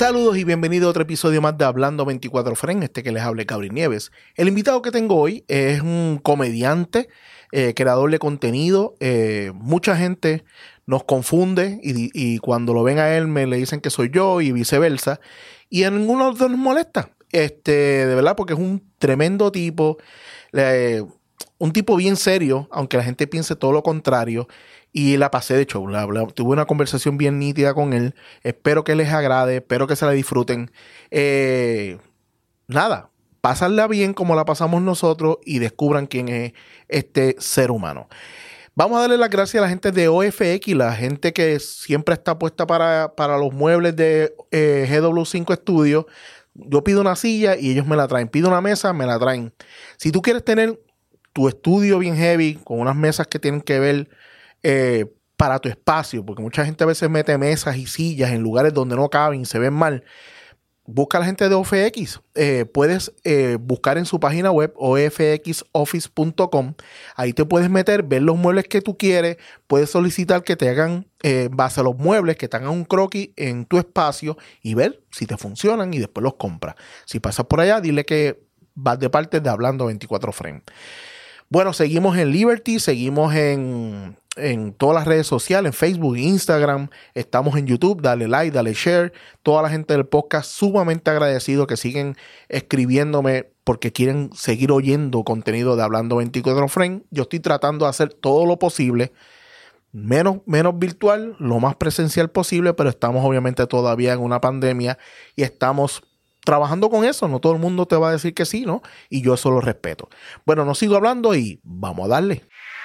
Saludos y bienvenido a otro episodio más de Hablando 24 Frames, que les hable Gabriel Nieves. El invitado que tengo hoy es un comediante, creador de contenido. Mucha gente nos confunde y cuando lo ven a él le dicen que soy yo y viceversa. Y a ninguno de los dos nos molesta. De verdad, porque es un tremendo tipo, un tipo bien serio, aunque la gente piense todo lo contrario. Y la pasé de show, tuve una conversación bien nítida con él. Espero que les agrade, espero que se la disfruten. Nada, pásenla bien como la pasamos nosotros y descubran quién es este ser humano. Vamos a darle las gracias a la gente de OFX, la gente que siempre está puesta para los muebles de GW5 Studio. Yo pido una silla y ellos me la traen. Pido una mesa, me la traen. Si tú quieres tener tu estudio bien heavy, con unas mesas que tienen que ver para tu espacio, porque mucha gente a veces mete mesas y sillas en lugares donde no caben y se ven mal, busca a la gente de OFX. Puedes buscar en su página web ofxoffice.com. Ahí te puedes meter, ver los muebles que tú quieres, puedes solicitar que te hagan base a los muebles, que te hagan un croquis en tu espacio y ver si te funcionan y después los compras. Si pasas por allá, dile que vas de parte de Hablando 24 Frames. Bueno, seguimos en Liberty, seguimos en todas las redes sociales, en Facebook, Instagram, estamos en YouTube, dale like, dale share. Toda la gente del podcast sumamente agradecido que siguen escribiéndome porque quieren seguir oyendo contenido de Hablando 24 Frames. Yo estoy tratando de hacer todo lo posible, menos virtual, lo más presencial posible, pero estamos obviamente todavía en una pandemia y estamos trabajando con eso. No todo el mundo te va a decir que sí, ¿no? Y yo eso lo respeto. Bueno, no sigo hablando y vamos a darle.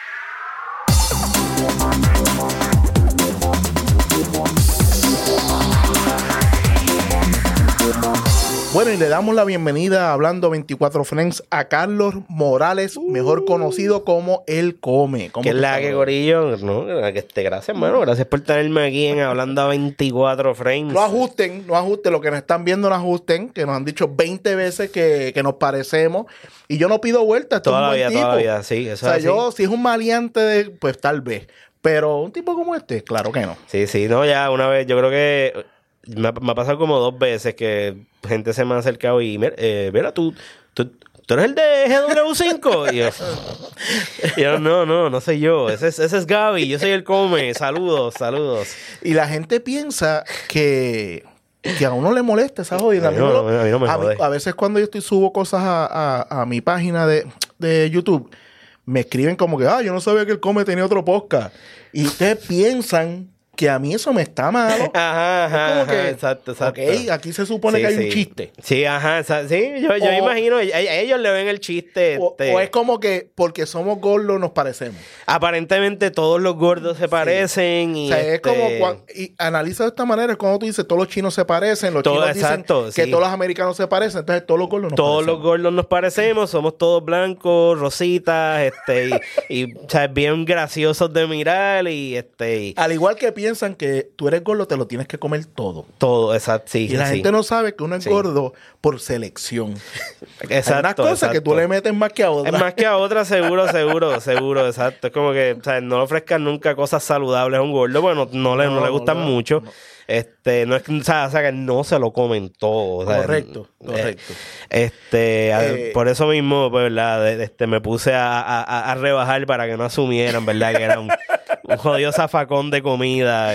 Bueno, y le damos la bienvenida a Hablando 24 Frames a Carlos Morales, mejor conocido como El Come. ¿Qué es la que, gorillo? No, gracias, hermano. Gracias por tenerme aquí en Hablando 24 Frames. No ajusten. Lo que nos están viendo no ajusten, que nos han dicho 20 veces que nos parecemos. Y yo no pido vuelta. Toda la vida, sí. Eso, o sea, yo, si es un maleante, pues tal vez. Pero un tipo como este, claro que no. Sí, no, ya una vez, yo creo que me ha pasado como 2 veces que gente se me ha acercado y mira, tú eres el de GW5. Y yo, no soy yo. Ese es Gaby, yo soy El Come. Saludos. Y la gente piensa que a uno le molesta esa jodida. A mí no me jode. A veces cuando yo subo cosas a mi página de YouTube, me escriben como que, yo no sabía que El Come tenía otro podcast. Y ustedes piensan que a mí eso me está malo. Ajá, exacto. Ok, aquí se supone que hay un chiste. Sí, sí, yo imagino, ellos le ven el chiste. O es como que porque somos gordos nos parecemos. Aparentemente todos los gordos se parecen. Y o sea, es como y analiza de esta manera, es cuando tú dices todos los chinos se parecen, los chinos dicen que todos los americanos se parecen, entonces todos los gordos nos parecemos. Todos los gordos nos parecemos, somos todos blancos, rositas, y o sea, bien graciosos de mirar y al igual que piensan que tú eres gordo, te lo tienes que comer todo. Todo, exacto, sí. Y la gente no sabe que uno es gordo por selección. Exacto. Hay unas cosas que tú le metes más que a otras. Es más que a otras, seguro, exacto. Es como que, o sea, no le ofrezcan nunca cosas saludables a un gordo, bueno, no le gustan mucho. No. No es, o sea, que no se lo comen todo. O sea, correcto. Por eso mismo, pues, ¿verdad? Me puse a rebajar para que no asumieran, ¿verdad? Que era un jodido zafacón de comida.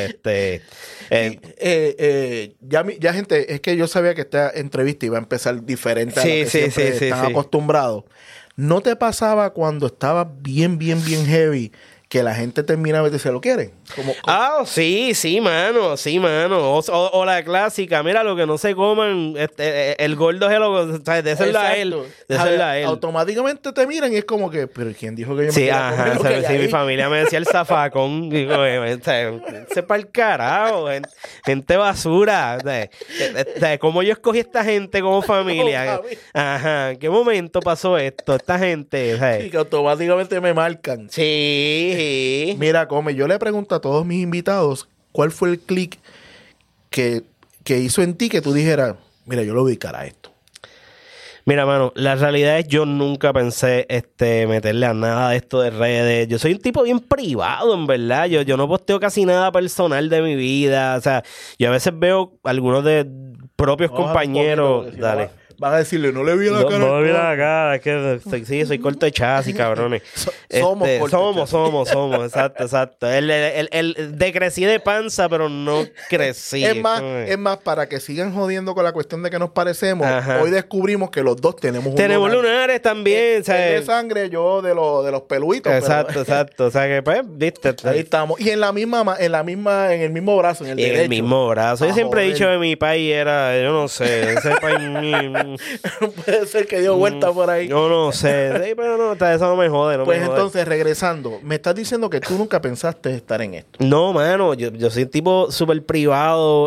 Ya gente, es que yo sabía que esta entrevista iba a empezar diferente a lo que siempre están acostumbrados. ¿No te pasaba cuando estabas bien heavy que la gente terminaba y te decía, ¿lo quieren? Sí, mano. O la clásica, mira, lo que no se coman, el gordo es o sea, de ser la él. Automáticamente te miran y es como que, pero ¿quién dijo que yo me quería comer lo que hay ahí? Mi familia me decía el zafacón. Digo, se para el carajo, gente basura. ¿Cómo yo escogí esta gente como familia? Ajá, ¿en qué momento pasó esto? Esta gente, sí, que automáticamente me marcan. Sí. Mira, Come, yo le pregunto a todos mis invitados cuál fue el click que hizo en ti que tú dijeras, mira, yo lo voy a dedicar a esto. Mira, mano, la realidad es yo nunca pensé meterle a nada de esto de redes. Yo soy un tipo bien privado, en verdad. Yo no posteo casi nada personal de mi vida. O sea, yo a veces veo algunos de propios Vamos a bajar un compañeros, poquito, porque si dale. no van a decirle, no le vi la cara. No me la cara, es que sí, soy corto de chasis, cabrones. Somos corto de chasis. Somos, exacto. El decrecí de panza, pero no crecí. Es más, para que sigan jodiendo con la cuestión de que nos parecemos, Ajá. hoy descubrimos que los dos tenemos un Tenemos lunar. lunares también, Él ¿sabes? de sangre, yo de los peluitos. Exacto. O sea que, pues, viste. Ahí estamos. Y en en el mismo brazo, en el Y en derecho. el mismo brazo. Yo siempre he joder. dicho que mi país era, yo no sé, ese país. No puede ser que dio vuelta por ahí. Yo no sé, sí, pero no, eso no me jode, Pues me jode. entonces, regresando, me estás diciendo que tú nunca pensaste estar en esto. No, mano, yo soy un tipo súper privado,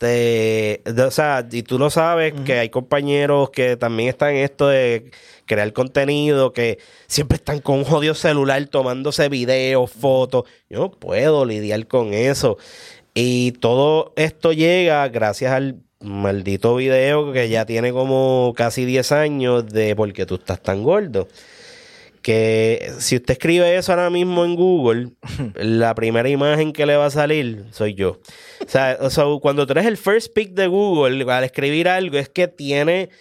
o sea, y tú lo sabes, que hay compañeros que también están en esto de crear contenido, que siempre están con un jodido celular tomándose videos, fotos. Yo no puedo lidiar con eso. Y todo esto llega gracias al maldito video que ya tiene como casi 10 años de ¿por qué tú estás tan gordo? Que si usted escribe eso ahora mismo en Google, la primera imagen que le va a salir soy yo. O sea, cuando tú eres el first pick de Google al escribir algo, es que tiene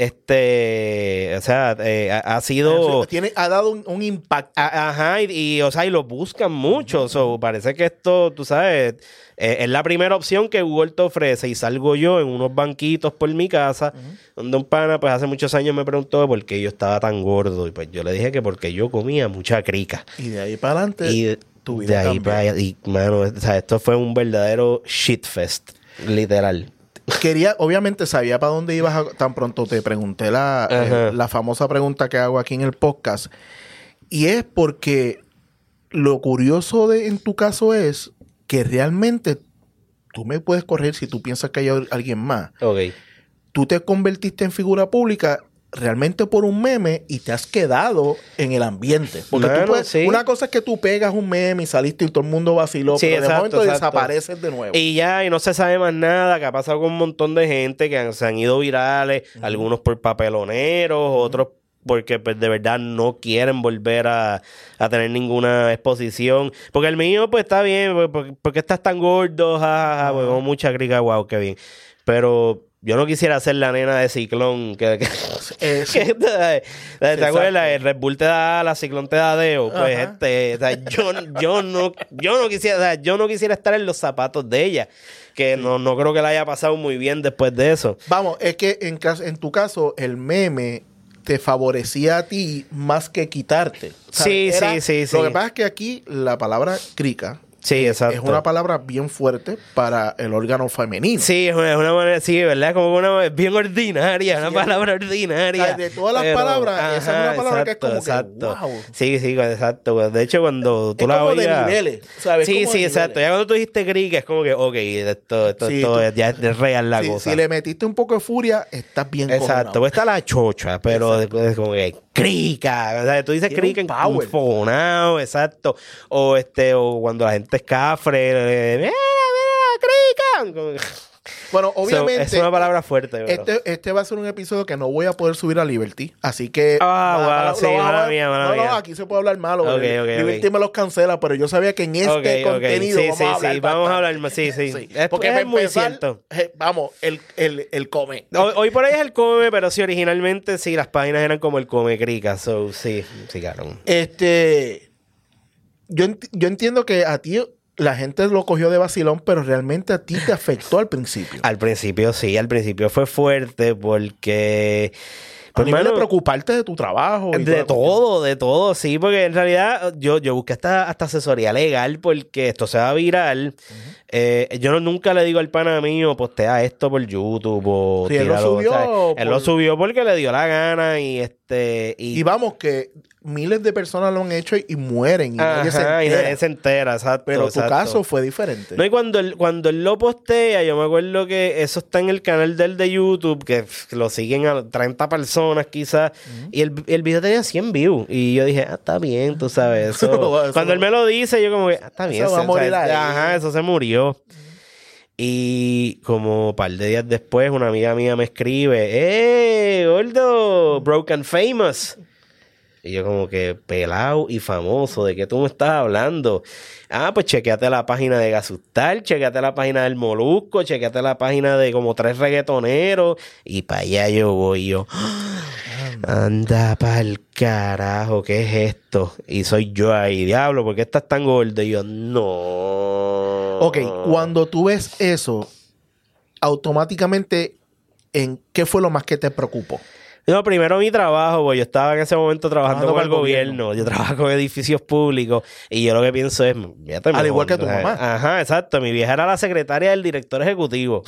o sea, ha sido... Ha dado un impacto. Ajá, o sea, y lo buscan mucho. So, parece que esto, tú sabes, es la primera opción que Google te ofrece. Y salgo yo en unos banquitos por mi casa, donde un pana, pues hace muchos años me preguntó por qué yo estaba tan gordo. Y pues yo le dije que porque yo comía mucha crica. Y de ahí para adelante, Y tu vida de ahí cambió. para allá, y mano, o sea, esto fue un verdadero shitfest, literal. Obviamente sabía para dónde ibas tan pronto te pregunté la famosa pregunta que hago aquí en el podcast. Y es porque lo curioso en tu caso es que realmente tú me puedes corregir si tú piensas que hay alguien más. Ok. Tú te convertiste en figura pública realmente por un meme y te has quedado en el ambiente. Porque Mano, tú puedes, sí. una cosa es que tú pegas un meme y saliste y todo el mundo vaciló, Sí, pero de exacto, momento exacto. desapareces de nuevo. Y no se sabe más nada, que ha pasado con un montón de gente que se han ido virales, algunos por papeloneros, otros porque pues, de verdad no quieren volver a tener ninguna exposición. Porque el mío, pues está bien, porque estás tan gordo, jajaja, pues con mucha crica, wow, qué bien. Pero yo no quisiera ser la nena de Ciclón. ¿Te acuerdas? El Red Bull te da la Ciclón te da deo. Pues o sea, yo no quisiera, o sea, yo no quisiera estar en los zapatos de ella. Que no creo que la haya pasado muy bien después de eso. Vamos, es que en tu caso, el meme te favorecía a ti más que quitarte. Sí. Lo que pasa es que aquí la palabra crica Sí, exacto. es una palabra bien fuerte para el órgano femenino. Sí, es una manera, sí, ¿verdad? Como una bien ordinaria, una palabra ordinaria. O sea, de todas las palabras, esa es una palabra que es como exacto. que, wow. Sí, exacto. De hecho, cuando tú es la como oías... de niveles, ¿sabes? Sí, Como de exacto. niveles. Ya cuando tú dijiste crica, es como que, ok, esto ya es real la cosa. Si le metiste un poco de furia, estás bien Exacto, pues está la chocha, pero después como que crica, o sea, tú dices Tiene crica un power. enfonado, exacto, o cuando la gente es cafre, mira, crica. Como que- Bueno, obviamente. es una palabra fuerte, bro. Este va a ser un episodio que no voy a poder subir a Liberty. Así que. Wow, sí, mala mía. No, aquí se puede hablar malo. Ok, Liberty me los cancela, pero yo sabía que en este contenido Sí, vamos a hablar. vamos a hablar más. Sí. Porque Es para muy empezar, cierto. vamos, el come. Hoy por ahí es el come, pero sí, originalmente sí, las páginas eran como el come crica. So, sí, cabrón. Yo entiendo que a ti la gente lo cogió de vacilón, pero realmente a ti te afectó al principio. Al principio fue fuerte porque... A nivel de hermano, preocuparte de tu trabajo. Y de toda la todo, sí, porque en realidad yo busqué hasta asesoría legal porque esto se va a viral. Yo nunca le digo al pana mío, postea esto por YouTube o Sí, él lo tíralo, subió ¿sabes? Él por- lo subió porque le dio la gana y Y vamos, que miles de personas lo han hecho y mueren y nadie se Ajá, y entera. nadie se entera, exacto. Pero tu exacto. caso fue diferente. No, y cuando él lo postea, yo me acuerdo que eso está en el canal de él de YouTube, que lo siguen a 30 personas quizás, y el video tenía 100 views. Y yo dije, está bien, tú sabes. Eso. Cuando él me lo dice, yo como que, está bien. Eso va a morir ahí. Ajá, eso se murió. Y como un par de días después, una amiga mía me escribe, gordo, Broken Famous. Y yo como que, pelado y famoso, ¿de qué tú me estás hablando? Ah, pues chequeate la página de Gasustar, chequeate la página del Molusco, chequeate la página de como 3 reggaetoneros. Y para allá yo voy yo. Anda pa'l carajo, ¿qué es esto? Y soy yo ahí, diablo, ¿por qué estás tan gordo? Y yo, no. Ok, cuando tú ves eso, automáticamente, ¿en qué fue lo más que te preocupó? No, primero mi trabajo, pues yo estaba en ese momento trabajando con el gobierno. Yo trabajo con edificios públicos y yo lo que pienso es... Al igual que tu mamá. Ajá, exacto. Mi vieja era la secretaria del director ejecutivo.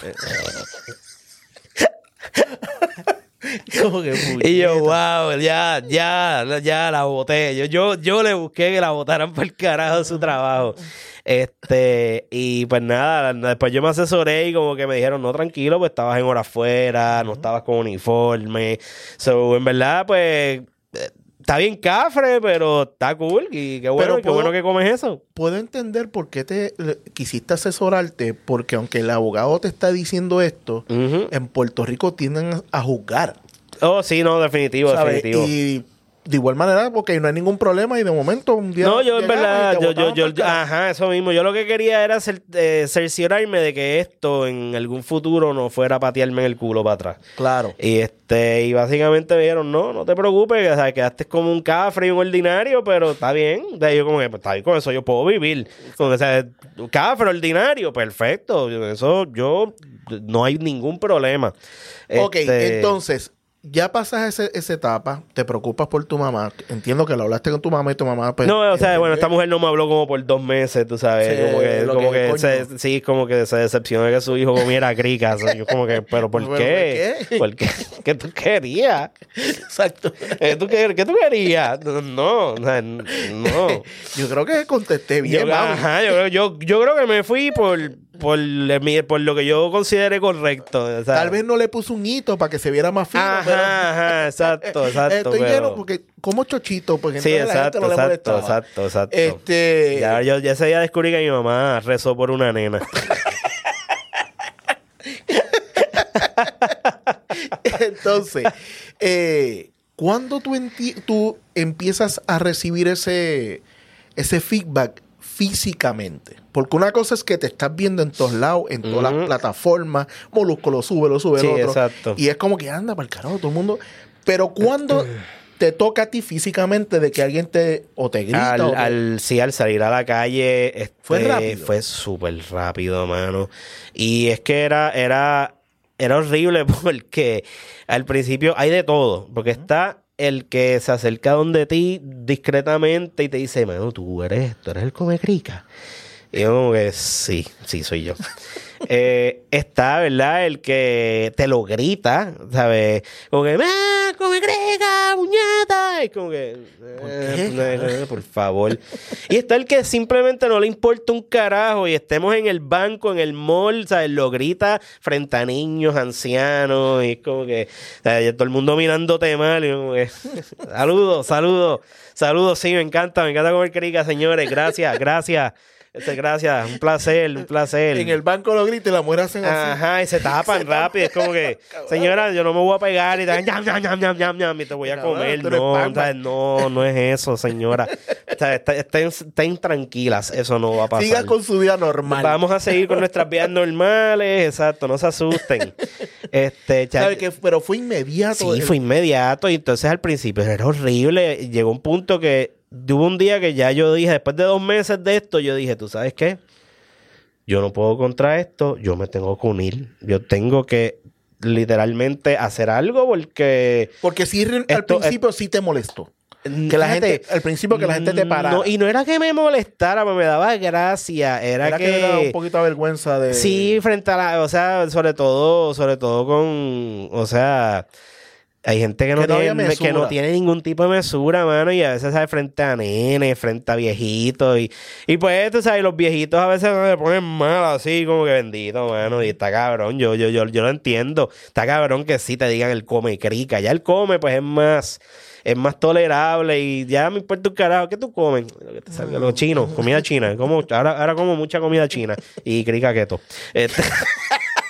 Y yo, wow, ya la boté. Yo le busqué que la botaran por el carajo de su trabajo. Y pues nada, después yo me asesoré y como que me dijeron, no, tranquilo, pues estabas en horas fuera, no estabas con uniforme. So, en verdad, pues, está bien cafre, pero está cool. Y qué bueno que comes eso. Puedo entender por qué te quisiste asesorarte, porque aunque el abogado te está diciendo esto, en Puerto Rico tienden a juzgar. Oh, sí, no, definitivo, ¿sabes? Definitivo. Y de igual manera, porque no hay ningún problema y de momento un día... No, yo en verdad, ajá, eso mismo. Yo lo que quería era cerciorarme de que esto en algún futuro no fuera a patearme en el culo para atrás. Claro. Y básicamente me dijeron, no te preocupes, o sea, quedaste como un cafre y un ordinario, pero está bien. De ahí yo como que, pues, está bien, con eso yo puedo vivir. O sea, cafre, ordinario, perfecto. Eso no hay ningún problema. Ok, entonces... Ya pasas esa etapa, te preocupas por tu mamá. Entiendo que lo hablaste con tu mamá y tu mamá... Pues, no, o sea, bueno, esta mujer no me habló como por 2 meses, tú sabes. Sí, como que se decepcionó de que su hijo comiera crica. Yo como que, ¿pero por qué? ¿Por qué? ¿Qué tú querías? Exacto. ¿Qué tú querías? No, o sea, no. Yo creo que contesté bien, yo creo que me fui por lo que yo considere correcto. O sea, tal vez no le puso un hito para que se viera más fino. Ajá, exacto. Estoy lleno porque como chochito, porque sí, entonces exacto, la gente no le molestaba. Exacto. Ya ese día descubrí que mi mamá rezó por una nena. Entonces, ¿cuándo tú empiezas a recibir ese feedback físicamente? Porque una cosa es que te estás viendo en todos lados, en todas las plataformas, Molusco lo sube el otro. Exacto. Y es como que anda para el carajo todo el mundo. Pero cuando te toca a ti físicamente de que alguien te grita al salir a la calle fue rápido. Fue súper rápido, mano. Y es que era horrible porque al principio hay de todo. Porque está el que se acerca donde ti discretamente y te dice, mano, tú eres el Comecrica. Y yo como que sí, soy yo. Está, ¿verdad? El que te lo grita, ¿sabes? Como que, Comecrica, puñeta. Es como que, por favor. Y está el que simplemente no le importa un carajo y estemos en el banco, en el mall, ¿sabes? Lo grita frente a niños, ancianos, y es como que, ¿sabes? Todo el mundo mirándote mal. Y como que, saludos, sí, me encanta comer crica, señores, gracias. Gracias, un placer. En el banco lo grita y la mujer hacen así. Ajá, y se tapan rápido. Es como que, señora, yo no me voy a pegar y te ñam, y te voy a comer. No es eso, señora. O sea, estén tranquilas, eso no va a pasar. Siga con su vida normal. Vamos a seguir con nuestras vidas normales, exacto, no se asusten. ¿Sabes qué? Pero fue inmediato. Sí, fue inmediato y entonces al principio era horrible. Llegó un punto que hubo un día que ya yo dije, después de 2 meses de esto, yo dije, ¿tú sabes qué? Yo no puedo contra esto, yo me tengo que unir. Yo tengo que literalmente hacer algo porque... Porque sí, al principio sí te molestó. Que la gente, al principio que la gente te parara. No, y no era que me molestara, me daba gracia. Era que me daba un poquito de vergüenza de... Sí, frente a o sea, sobre todo con, o sea... Hay gente que no tiene ningún tipo de mesura, mano, y a veces, ¿sabes? Frente a nenes, frente a viejitos, y pues, tú sabes, los viejitos a veces se ponen mal, así, como que bendito, mano, y está cabrón, yo lo entiendo, está cabrón que sí te digan el come crica, ya el come, pues, es más tolerable, y ya me importa un carajo, ¿qué tú comes? Lo que te salga, los chinos, comida china, ahora como mucha comida china, y crica keto.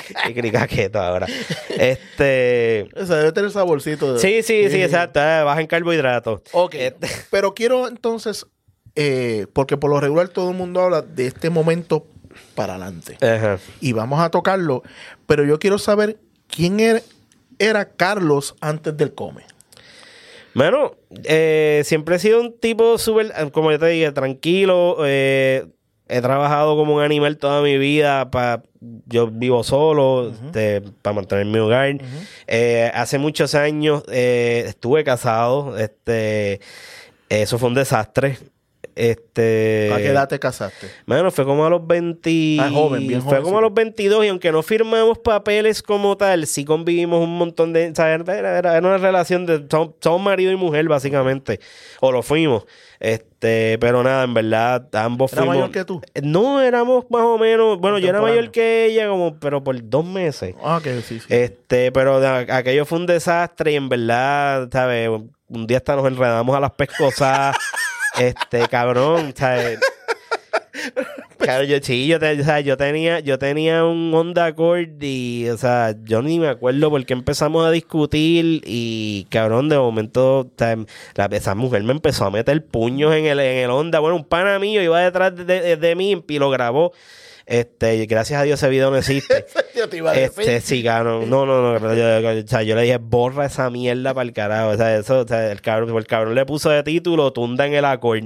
Y cricaqueto ahora. O sea, debe tener saborcito. Sí, exacto. Baja en carbohidratos. Ok. Pero quiero entonces, porque por lo regular todo el mundo habla de este momento para adelante. Ajá. Y vamos a tocarlo. Pero yo quiero saber quién era Carlos antes del come. Bueno, siempre he sido un tipo súper, como yo te dije, tranquilo. He trabajado como un animal toda mi vida. Yo vivo solo, para mantener mi hogar. Hace muchos años estuve casado. Eso fue un desastre. ¿A qué edad te casaste? Bueno, fue como a los 20... joven, bien joven. Fue como a los 22 y aunque no firmamos papeles como tal, sí convivimos un montón de... O sea, era una relación de... Somos marido y mujer, básicamente. O lo fuimos. Pero nada, en verdad, ambos ¿Era fuimos... mayor que tú? No, éramos más o menos... Bueno, yo era mayor que ella, pero por 2 meses. Ah, ok, sí. Pero aquello fue un desastre y en verdad, ¿sabes? Un día hasta nos enredamos a las pescosas. Cabrón, ¿sabes? Claro, yo tenía un Honda Accord y, o sea, yo ni me acuerdo por qué empezamos a discutir y, cabrón, de momento, o sea, esa mujer me empezó a meter puños en el Honda. Bueno, un pana mío iba detrás de mí y lo grabó. Gracias a Dios ese video no existe. Yo te iba a decir. Sí, cabrón. No. O sea, yo le dije, borra esa mierda para el carajo. O sea, eso, o sea, el cabrón le puso de título Tunda en el Accord.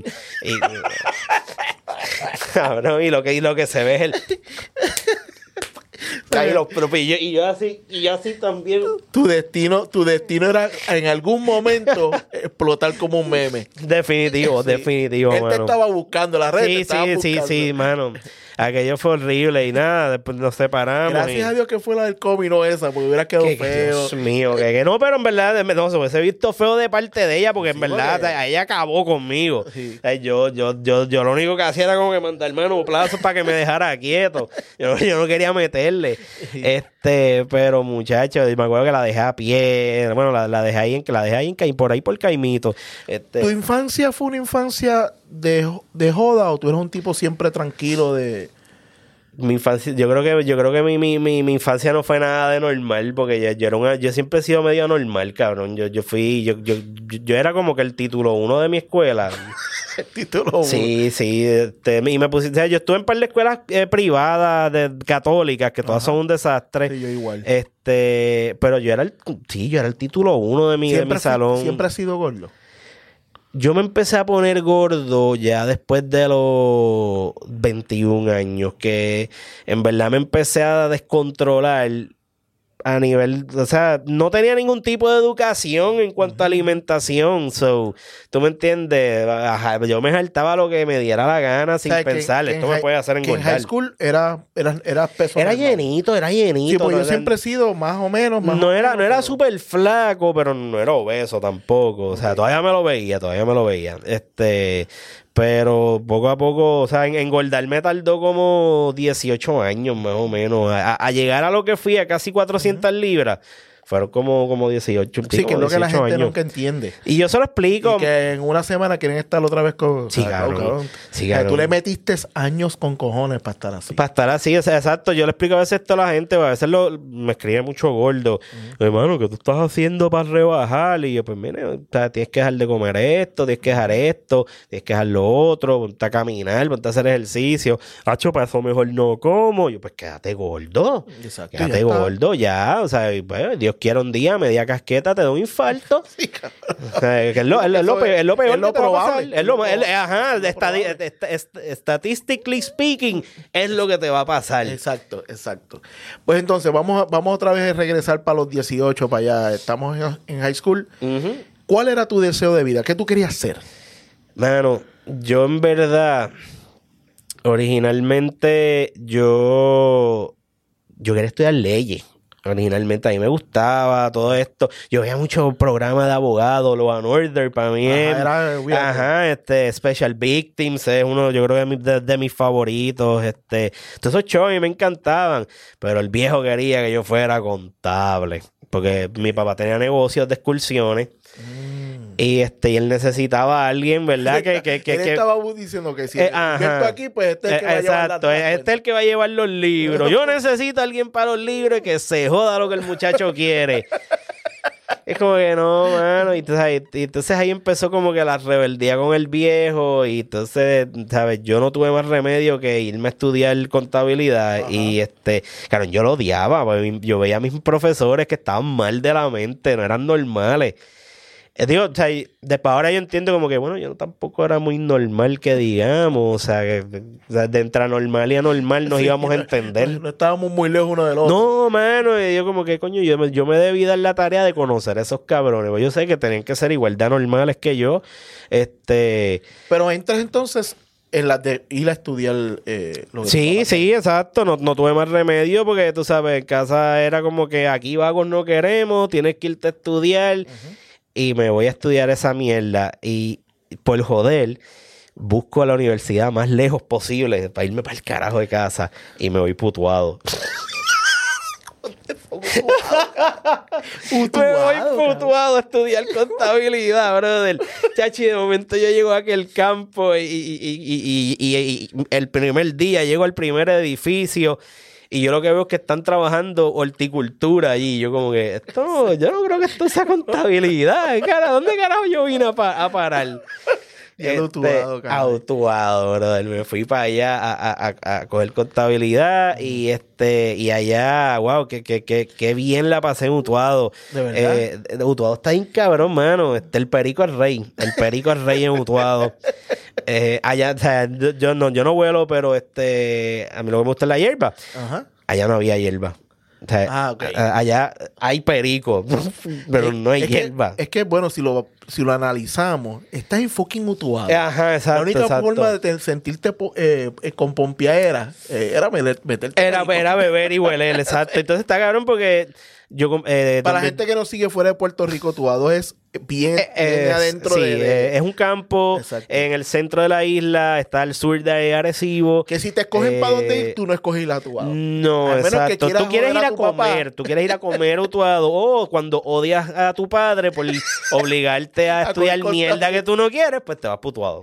Cabrón, y lo que se ve es el... Y yo así también. Tu destino era en algún momento explotar como un meme. Definitivo, Sí. definitivo, Él mano. te estaba buscando, la red te estaba buscando. Sí, mano. Aquello fue horrible y nada, después nos separamos. Gracias a Dios que fue la del cómic, no esa, porque hubiera quedado feo. Dios mío, que no, pero en verdad no se hubiese visto feo de parte de ella, porque en verdad porque... ella acabó conmigo. Sí. Yo lo único que hacía era como que mandarme un plazo para que me dejara quieto. Yo no quería meterle. Pero muchachos, me acuerdo que la dejé a pie. Bueno, la dejé ahí por ahí por Caimito. ¿Tu infancia fue una infancia de joda o tú eres un tipo siempre tranquilo de...? Mi infancia, yo creo que mi infancia no fue nada de normal, porque yo siempre he sido medio anormal, cabrón. Yo era como que el título 1 de mi escuela. El título 1. Sí, y me puse, o sea, yo estuve en un par de escuelas privadas, católicas, que todas son un desastre. Sí, yo igual. Pero yo era el título 1 de mi salón. ¿Siempre has sido gordo? Yo me empecé a poner gordo ya después de los 21 años, que en verdad me empecé a descontrolar a nivel, o sea, no tenía ningún tipo de educación en cuanto a alimentación, ¿tú me entiendes? Ajá, yo me saltaba lo que me diera la gana sin pensar, esto me puede hacer engordar. En high school era peso. Era llenito. Sí, pues yo siempre he sido más o menos. No era súper flaco, pero no era obeso tampoco. O sea, todavía me lo veía. Pero poco a poco, o sea, engordar me tardó como 18 años más o menos. A llegar a lo que fui, a casi 400 libras. Fueron como 18. Sí, que es lo que la gente años. nunca entiende. Y yo se lo explico. Y que en una semana quieren estar otra vez con... Sí, cabrón. Sí, cabrón. Tú le metiste años con cojones para estar así. Para estar así, o sea, exacto. Yo le explico a veces esto a la gente, a veces me escribe mucho gordo. Hermano, ¿qué tú estás haciendo para rebajar? Y yo, pues mire, o sea, tienes que dejar de comer esto, tienes que dejar esto, tienes que dejar lo otro, ponte a caminar, ponte a hacer ejercicio. Hacho, para eso mejor no como. Yo, pues quédate gordo. Exacto. Quédate gordo, ya. O sea, pues, Dios quiera un día, media casqueta, te da un infarto. Sí, o sea, que es lo peor. Es lo probable. Statistically speaking, es lo que te va a pasar. Exacto. Pues entonces, vamos otra vez a regresar para los 18, para allá. Estamos en high school. ¿Cuál era tu deseo de vida? ¿Qué tú querías ser? Mano, yo en verdad, originalmente, yo quería estudiar leyes. Originalmente a mí me gustaba todo esto. Yo veía muchos programas de abogados, Law and Order, para mí. Special Victims es uno, yo creo que de mis favoritos. Todos esos shows a mí me encantaban, pero el viejo quería que yo fuera contable, porque mi papá tenía negocios de excursiones. Y él necesitaba a alguien, ¿verdad? Él estaba diciendo que si invierto aquí, pues este es el que va a llevar exacto, este es el que va a llevar los libros. Yo necesito a alguien para los libros y que se joda lo que el muchacho quiere. Es como que no, mano. Y entonces ahí empezó como que la rebeldía con el viejo. Y entonces, ¿sabes? Yo no tuve más remedio que irme a estudiar contabilidad. Ajá. Y claro, yo lo odiaba. Yo veía a mis profesores que estaban mal de la mente, no eran normales. Digo, o sea, después ahora yo entiendo como que, bueno, yo tampoco era muy normal que digamos, o sea, de entre anormal y anormal nos íbamos a entender. No estábamos muy lejos uno del otro. No, mano, y yo como que, coño, yo me debí dar la tarea de conocer a esos cabrones, pues yo sé que tenían que ser igual de anormales que yo, Pero entras entonces en la de ir a estudiar sí, exacto. No tuve más remedio porque, tú sabes, en casa era como que aquí vagos no queremos, tienes que irte a estudiar. Uh-huh. Y me voy a estudiar esa mierda. Y por joder, busco la universidad más lejos posible para irme para el carajo de casa. Y me voy putuado. Me voy putuado a estudiar contabilidad, brother. Chachi, de momento yo llego a aquel campo y el primer día llego al primer edificio. Y yo lo que veo es que están trabajando horticultura allí. Yo como que, yo no creo que esto sea contabilidad. Cara, ¿dónde carajo yo vine a parar? Autuado, brother. Me fui para allá a coger contabilidad y allá, wow, qué bien la pasé en Utuado. ¿De verdad? Utuado está bien cabrón, mano. El perico es rey. El perico es rey en Utuado. Allá, o sea, yo no vuelo, pero a mí lo que me gusta es la hierba. Ajá. Allá no había hierba. O sea, okay. Allá hay perico, pero no hay hierba. Es que, bueno, si lo analizamos, estás en fucking Utuado. Ajá, exacto. La única forma de sentirte con pompiadera era meterte. Era beber y hueler, exacto. Entonces está cabrón porque yo... para la gente que nos sigue fuera de Puerto Rico, Utuado es bien adentro es un campo. Exacto. En el centro de la isla, está al sur de Arecibo. Que si te escogen para dónde ir, tú no escoges ir a Utuado. No, exacto. Tú quieres ir a comer, tú quieres ir a comer Utuado. O cuando odias a tu padre por obligarte a estudiar mierda que tú no quieres, pues te vas a Utuado.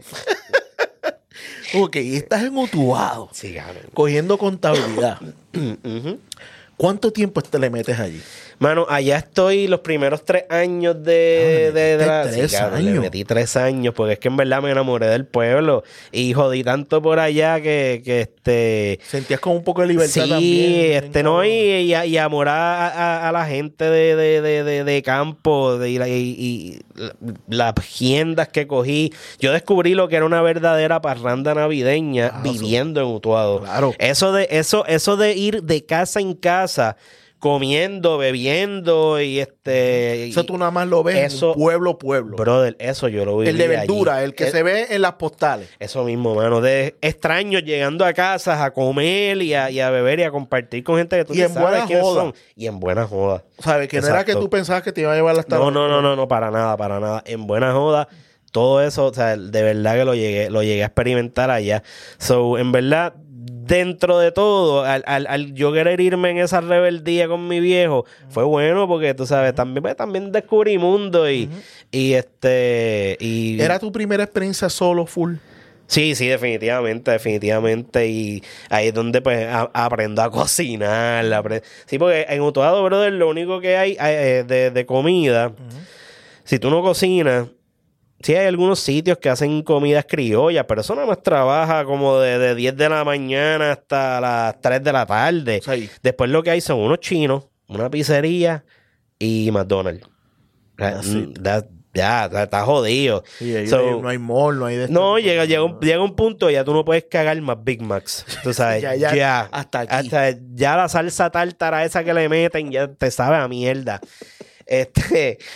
Ok, estás en Utuado. Sí, claro. Cogiendo contabilidad. Uh-huh. ¿Cuánto tiempo le metes allí? Mano, allá estoy los primeros 3 años de la... 3 años. Le metí 3 años, porque es que en verdad me enamoré del pueblo y jodí tanto por allá que sentías como un poco de libertad también. Sí, no, y amor a la gente de campo y las haciendas que cogí. Yo descubrí lo que era una verdadera parranda navideña viviendo en Utuado. Claro. Eso de ir de casa en casa comiendo, bebiendo y Eso tú nada más lo ves en un pueblo. Brother, eso yo lo vi. El de verdura, allí. El que se ve en las postales. Eso mismo, mano. De extraños llegando a casas a comer y a beber y a compartir con gente que tú no sabes quiénes son. Y en buena joda. ¿Sabes? Que exacto. No era que tú pensabas que te iba a llevar hasta... No, para nada. En buena joda. Todo eso, o sea, de verdad que lo llegué a experimentar allá. So, en verdad... Dentro de todo, al yo querer irme en esa rebeldía con mi viejo, fue bueno porque, tú sabes, también descubrí mundo y ¿Era tu primera experiencia solo, full? Sí, definitivamente. Y ahí es donde, pues, aprendo a cocinar. Sí, porque en Utuado, brother, lo único que hay de comida, si tú no cocinas... Sí, hay algunos sitios que hacen comidas criollas, pero eso nada más trabaja como de 10 de la mañana hasta las 3 de la tarde. Sí. Después lo que hay son unos chinos, una pizzería y McDonald's. Ya, está jodido. Sí, no hay mall, no hay de esto. No, llega un punto y ya tú no puedes cagar más Big Macs. Tú sabes, ya hasta aquí. Ya la salsa tártara esa que le meten ya te sabe a mierda.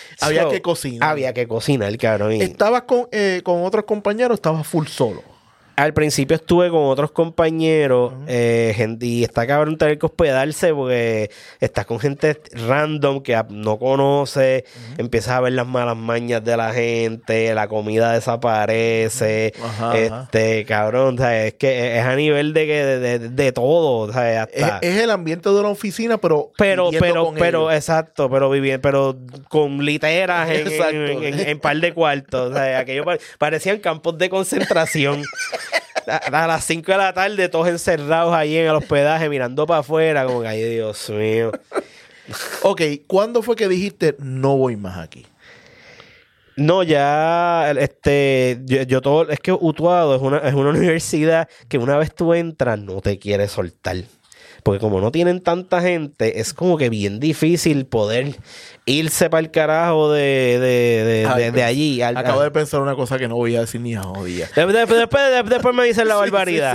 Había que cocinar, cabrón. ¿Estabas con otros compañeros o estabas full solo? Al principio estuve con otros compañeros, gente, y está cabrón tener que hospedarse porque estás con gente random que no conoces, empiezas a ver las malas mañas de la gente, la comida desaparece, cabrón, o sea, es que es a nivel de todo, o sea, hasta... Es el ambiente de una oficina, pero exacto, pero con literas en par de cuartos, o sea, aquello parecían campos de concentración. A las 5 de la tarde, todos encerrados ahí en el hospedaje, mirando para afuera, como que, ay, Dios mío. Ok, ¿cuándo fue que dijiste, no voy más aquí? No, ya, yo todo, es que Utuado es una universidad que una vez tú entras, no te quiere soltar. Porque como no tienen tanta gente, es como que bien difícil poder irse para el carajo de allí. Acabo de pensar una cosa que no voy a decir ni a jodía. Después me dicen la barbaridad.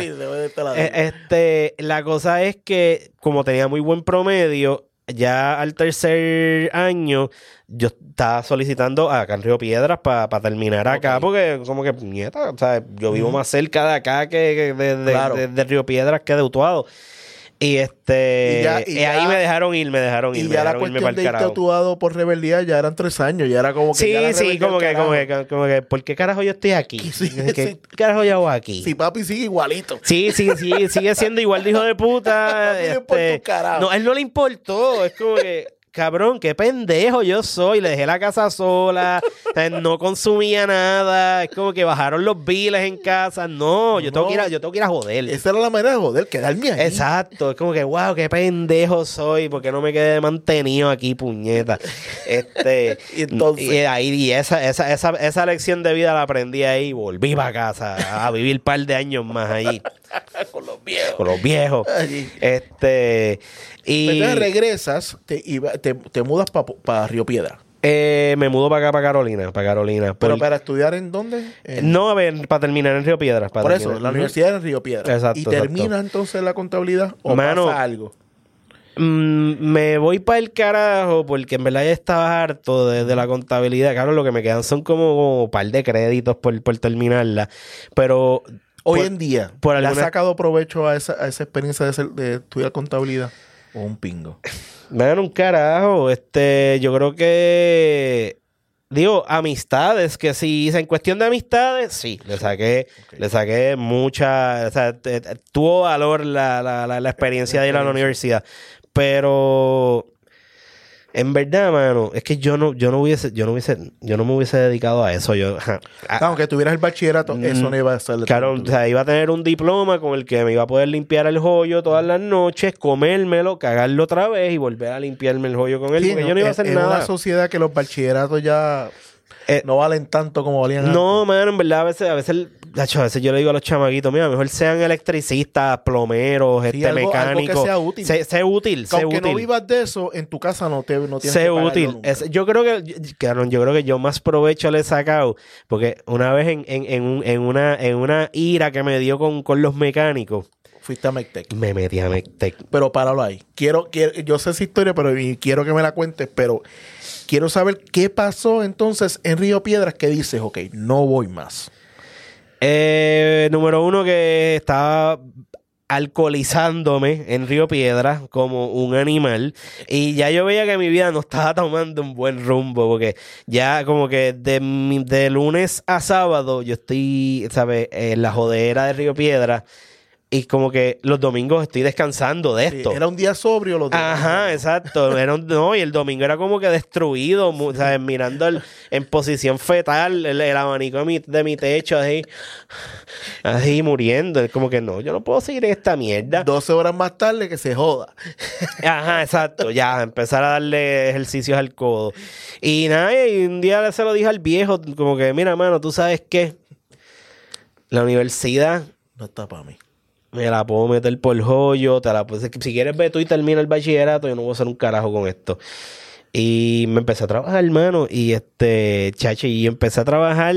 Sí, la cosa es que, como tenía muy buen promedio, ya al tercer año, yo estaba solicitando acá en Río Piedras para terminar acá, porque como que, nieta, o sea, yo vivo más cerca de acá que de Río Piedras que de Utuado. Y ahí me dejaron ir. Y ya la cuestión de irte a Utuado por rebeldía ya eran 3 años. Ya era como que... Sí, como que, ¿por qué carajo yo estoy aquí? ¿Qué carajo yo hago aquí? Sí, papi, sigue igualito. Sí, sigue siendo igual de hijo de puta. No le importa un carajo. No, a él no le importó. Es como que... Cabrón, qué pendejo yo soy. Le dejé la casa sola. No consumía nada. Es como que bajaron los biles en casa. No, yo tengo que ir a joder. Esa era la manera de joder, quedarme ahí. Exacto. Es como que, wow, qué pendejo soy. ¿Por qué no me quedé mantenido aquí, puñeta? Y entonces... esa lección de vida la aprendí ahí. Volví para casa a vivir un par de años más allí. Con los viejos. Con los viejos. Y entonces regresas, te mudas para Río Piedra. Me mudo para acá, para Carolina. ¿Pero para estudiar en dónde? No, a ver, para terminar en Río Piedras. Por eso, la universidad era en Río Piedras. Exacto. ¿Y termina entonces la contabilidad o pasa algo? Me voy para el carajo porque en verdad ya estaba harto de la contabilidad. Claro, lo que me quedan son como un par de créditos por terminarla. Pero... Hoy en día, ¿le has sacado provecho a esa experiencia de estudiar contabilidad? ¿O un pingo? Me dan un carajo. Yo creo que... Digo, amistades, que sí, en cuestión de amistades, sí, le saqué mucha... O sea, tuvo valor la experiencia de ir a la universidad. Pero... En verdad, mano, es que yo no me hubiese dedicado a eso. Aunque tuvieras el bachillerato, eso no iba a ser. Claro, o sea, iba a tener un diploma con el que me iba a poder limpiar el joyo todas las noches, comérmelo, cagarlo otra vez y volver a limpiarme el joyo con él, porque yo no iba a hacer nada. Es una sociedad que los bachilleratos ya no valen tanto como valían antes. No, mano, en verdad, a veces yo le digo a los chamaquitos, mira, mejor sean electricistas, plomeros, mecánicos. Algo que sea útil. Sé útil. Aunque no vivas de eso, en tu casa no tienes sé útil. Yo creo que yo más provecho le he sacado, porque una vez en una ira que me dio con los mecánicos, fuiste a Mectec. Me metí a Mectec. Pero páralo ahí. Yo sé esa historia, pero quiero que me la cuentes, pero quiero saber qué pasó entonces en Río Piedras que dices, ok, no voy más. Número uno, que estaba alcoholizándome en Río Piedras como un animal, y ya yo veía que mi vida no estaba tomando un buen rumbo, porque ya como que de lunes a sábado yo estoy, ¿sabes?, en la jodera de Río Piedras. Y como que los domingos estoy descansando de esto. Era un día sobrio los días. Ajá, exacto. Y el domingo era como que destruido, ¿sabes? Mirando en posición fetal el abanico de mi techo, así muriendo. Es como que no, yo no puedo seguir en esta mierda. 12 horas más tarde que se joda. Ajá, exacto. Ya, empezar a darle ejercicios al codo. Y nada, y un día se lo dije al viejo, como que, mira, mano, ¿tú sabes qué? La universidad no está para mí. Me la puedo meter por joyo, si quieres ver tú y termina el bachillerato, yo no voy a hacer un carajo con esto. Y me empecé a trabajar, hermano, y y empecé a trabajar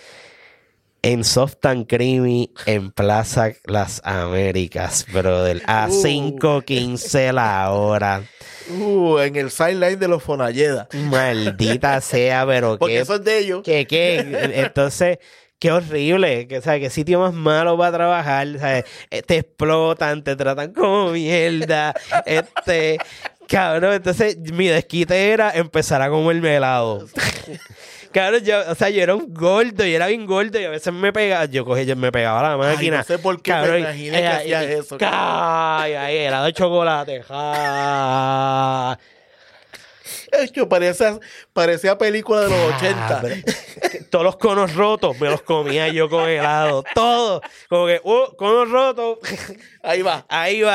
en Soft and Creamy en Plaza Las Américas, brother, a 5.15 la hora. En el sideline de los Fonalleda. Maldita sea, pero porque eso es de ellos. Entonces... qué horrible, que, ¿sabes? Qué sitio más malo para trabajar, ¿sabes? Te explotan, te tratan como mierda, cabrón, entonces mi desquite era empezar a comerme helado. Cabrón, yo era un gordo, y era bien gordo, y a veces me pegaba, me pegaba a la máquina. Ay, no sé por qué cabrón, me imaginé que hacías eso. Ay, helado de chocolate. Hecho, parecía película de los 80. Todos los conos rotos me los comía yo con helado. Todo. Como que, conos rotos. Ahí va.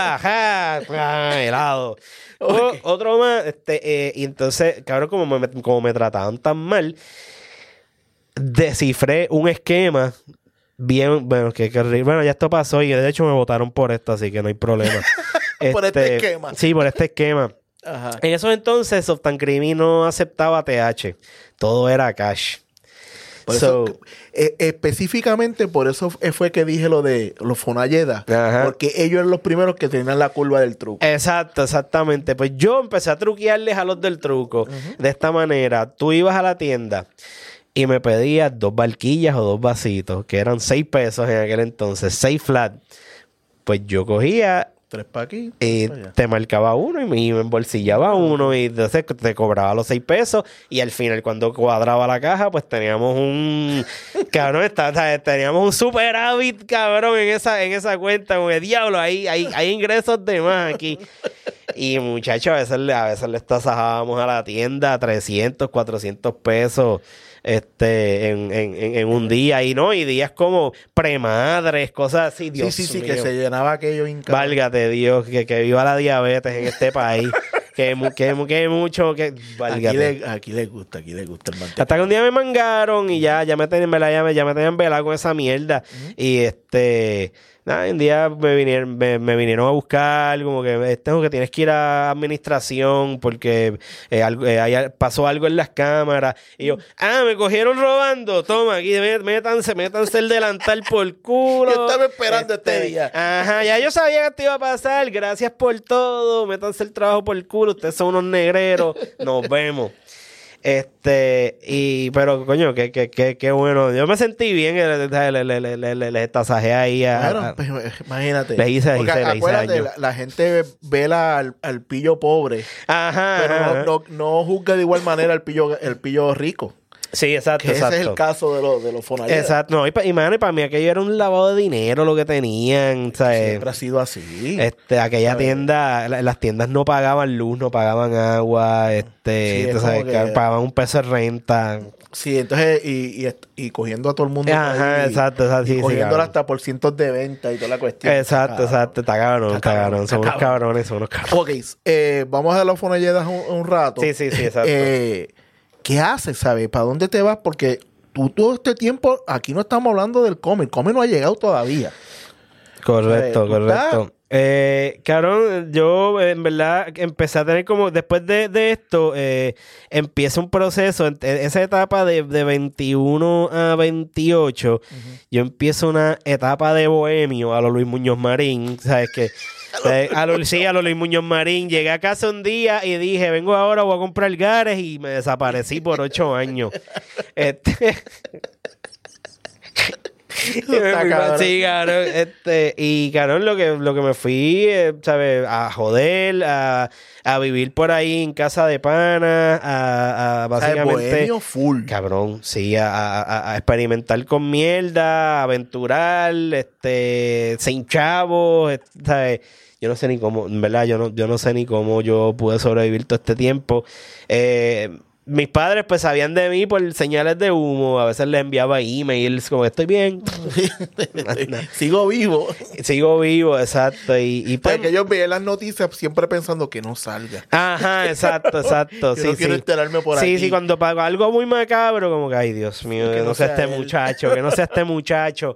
Helado. Okay. Otro más. Y entonces, cabrón, como me trataban tan mal, descifré un esquema bien, bueno, que bueno, ya esto pasó y de hecho me votaron por esto, así que no hay problema. Por este esquema. Sí, por este esquema. Ajá. En esos entonces, Softancreamy no aceptaba TH. Todo era cash. Por eso, específicamente por eso fue que dije lo de los Fonalleda. Ajá. Porque ellos eran los primeros que tenían la curva del truco. Exactamente. Pues yo empecé a truquearles a los del truco de esta manera. Tú ibas a la tienda y me pedías 2 barquillas o 2 vasitos, que eran 6 pesos en aquel entonces, 6 flat. Pues yo cogía 3 para aquí. y te marcaba uno y me embolsillaba uno, y entonces te cobraba los 6 pesos, y al final cuando cuadraba la caja pues teníamos un cabrón, teníamos un superávit, cabrón, en esa cuenta, como de diablo, hay ingresos de más aquí. Y muchachos, a veces les tasajábamos a la tienda 300, 400 pesos en un día, y días como premadres, cosas así. Dios sí, mío. que se llenaba aquello. Válgate Dios, que viva la diabetes en este país. que mucho, válgate. Aquí les gusta el mantequilla. Hasta que un día me mangaron y ya me tenían velado con esa mierda. Y nada, un día me vinieron a buscar, como que tienes que ir a administración porque pasó algo en las cámaras. Y yo, me cogieron robando. Toma, aquí métanse el delantal por culo. Yo estaba esperando este día. Ajá, ya yo sabía que esto iba a pasar. Gracias por todo. Métanse el trabajo por culo. Ustedes son unos negreros. Nos vemos. Pero coño, qué bueno. Yo me sentí bien, le tasajé ahí Claro, pues, imagínate. Le hice acuérdate, daño. la gente vela al pillo pobre. Ajá. Pero no juzga de igual manera al pillo rico. Sí, exacto, Que ese es el caso de los Fonalleda. Exacto. No, y para mí aquello era un lavado de dinero lo que tenían, ¿sabes? Siempre ha sido así. Aquella tienda, las tiendas no pagaban luz, no pagaban agua, ¿sabes? Pagaban un peso de renta. Sí, entonces, y cogiendo a todo el mundo. Ajá, ahí, exacto. Y cogiéndola hasta por cientos de venta y toda la cuestión. Exacto. Está cabrón. Son unos cabrones. Ok, vamos a dar los Fonalleda un rato. Sí, exacto. ¿Qué haces, sabes? ¿Para dónde te vas? Porque tú todo este tiempo, aquí no estamos hablando del cómic. El cómic no ha llegado todavía. Correcto. Cabrón, yo en verdad empecé a tener como, después de esto, empieza un proceso, esa etapa de 21 a 28, yo empiezo una etapa de bohemio a lo Luis Muñoz Marín, ¿sabes qué? A lo Luis Muñoz Marín. Llegué a casa un día y dije, vengo ahora, voy a comprar gares, y me desaparecí por 8 años. Sí, cabrón. Y cabrón, lo que me fui, ¿sabes? A joder, a vivir por ahí en casa de pana, a básicamente. Bohemio full. Cabrón, sí, a experimentar con mierda, a aventurar, sin chavos, ¿sabes? Yo no sé ni cómo, en verdad, yo no sé ni cómo yo pude sobrevivir todo este tiempo. Mis padres pues sabían de mí por señales de humo. A veces les enviaba emails como estoy bien. Sigo vivo. Sigo vivo, exacto. Y pues, que ellos veían las noticias siempre pensando que no salga. Ajá, exacto. Yo no quiero enterarme por aquí. Sí, cuando pago algo muy macabro, como que ay, Dios mío, que no sea este muchacho, que no sea este muchacho.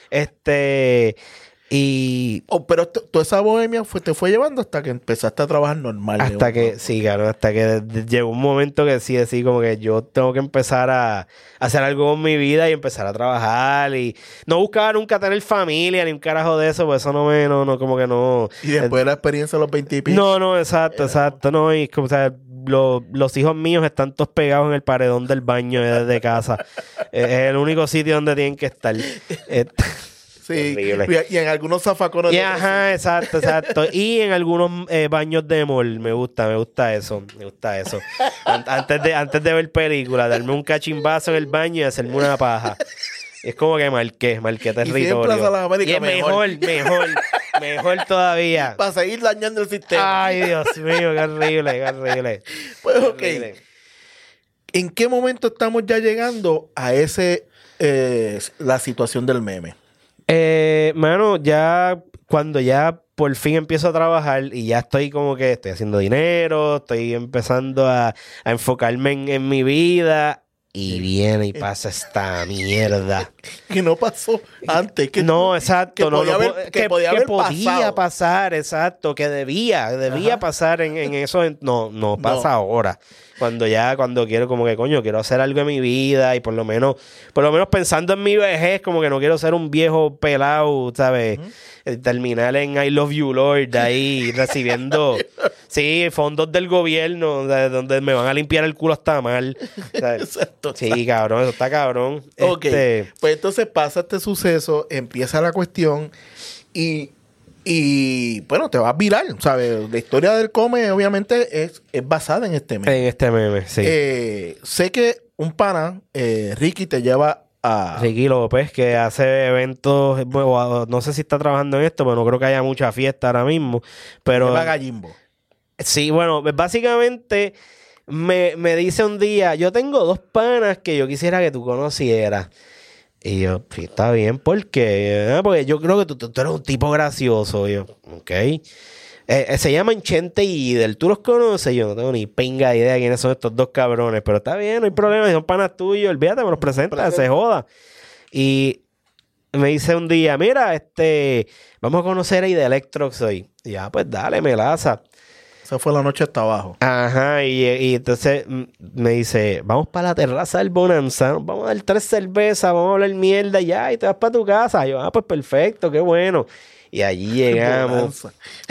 Pero toda esa bohemia te fue llevando hasta que empezaste a trabajar normal. Hasta que llegó un momento que sí, así como que yo tengo que empezar a hacer algo con mi vida y empezar a trabajar, y no buscaba nunca tener familia ni un carajo de eso, pues eso como que no. Y después de la experiencia de los 20 y pico. No, exacto, no, y como, o sea, los hijos míos están todos pegados en el paredón del baño desde casa. Es el único sitio donde tienen que estar. Sí, y en algunos zafacones. Ajá, exacto. Y en algunos baños de mall. Me gusta eso. Antes de ver películas, darme un cachimbazo en el baño y hacerme una paja. Es como que marqué territorio. Y es mejor todavía. Para seguir dañando el sistema. Ay, Dios mío, qué horrible. Pues ok. ¿En qué momento estamos ya llegando a la situación del meme? Mano, ya cuando ya por fin empiezo a trabajar y ya estoy como que estoy haciendo dinero, estoy empezando a enfocarme en mi vida. Y viene y pasa esta mierda. Que no pasó antes. No, exacto. Que podía pasar, exacto. Que debía pasar en eso. No pasa ahora. Cuando quiero como que, coño, quiero hacer algo en mi vida y por lo menos pensando en mi vejez, como que no quiero ser un viejo pelado, ¿sabes? Terminar en I Love You Lord, ahí recibiendo, sí, fondos del gobierno, donde me van a limpiar el culo hasta mal. Exacto. Sí, cabrón, eso está cabrón. Ok, pues entonces pasa este suceso, empieza la cuestión y bueno, te vas viral, ¿sabes? La historia del Come obviamente es basada en este meme. En este meme, sí. Sé que un pana, Ricky, te lleva a... Ricky López, que hace eventos, bueno, no sé si está trabajando en esto, pero no creo que haya mucha fiesta ahora mismo. Pero lleva a Gallimbo. Sí, bueno, básicamente me dice un día, yo tengo 2 panas que yo quisiera que tú conocieras. Y yo, sí, está bien, ¿por qué? Porque yo creo que tú eres un tipo gracioso. Y yo, ok. Se llaman Chente y Idel. ¿Tú los conoces? Yo no tengo ni pinga idea de quiénes son estos 2 cabrones. Pero está bien, no hay problema. Si son panas tuyos, olvídate, me los presentas, se joda. Y me dice un día, mira, vamos a conocer a Idel Electrox hoy. Y ya, pues dale, melaza. Esa fue la noche hasta abajo. Ajá, y entonces me dice, vamos para la terraza del Bonanza, vamos a dar 3 cervezas, vamos a hablar mierda ya, y te vas para tu casa. Y yo, pues perfecto, qué bueno. Y allí llegamos.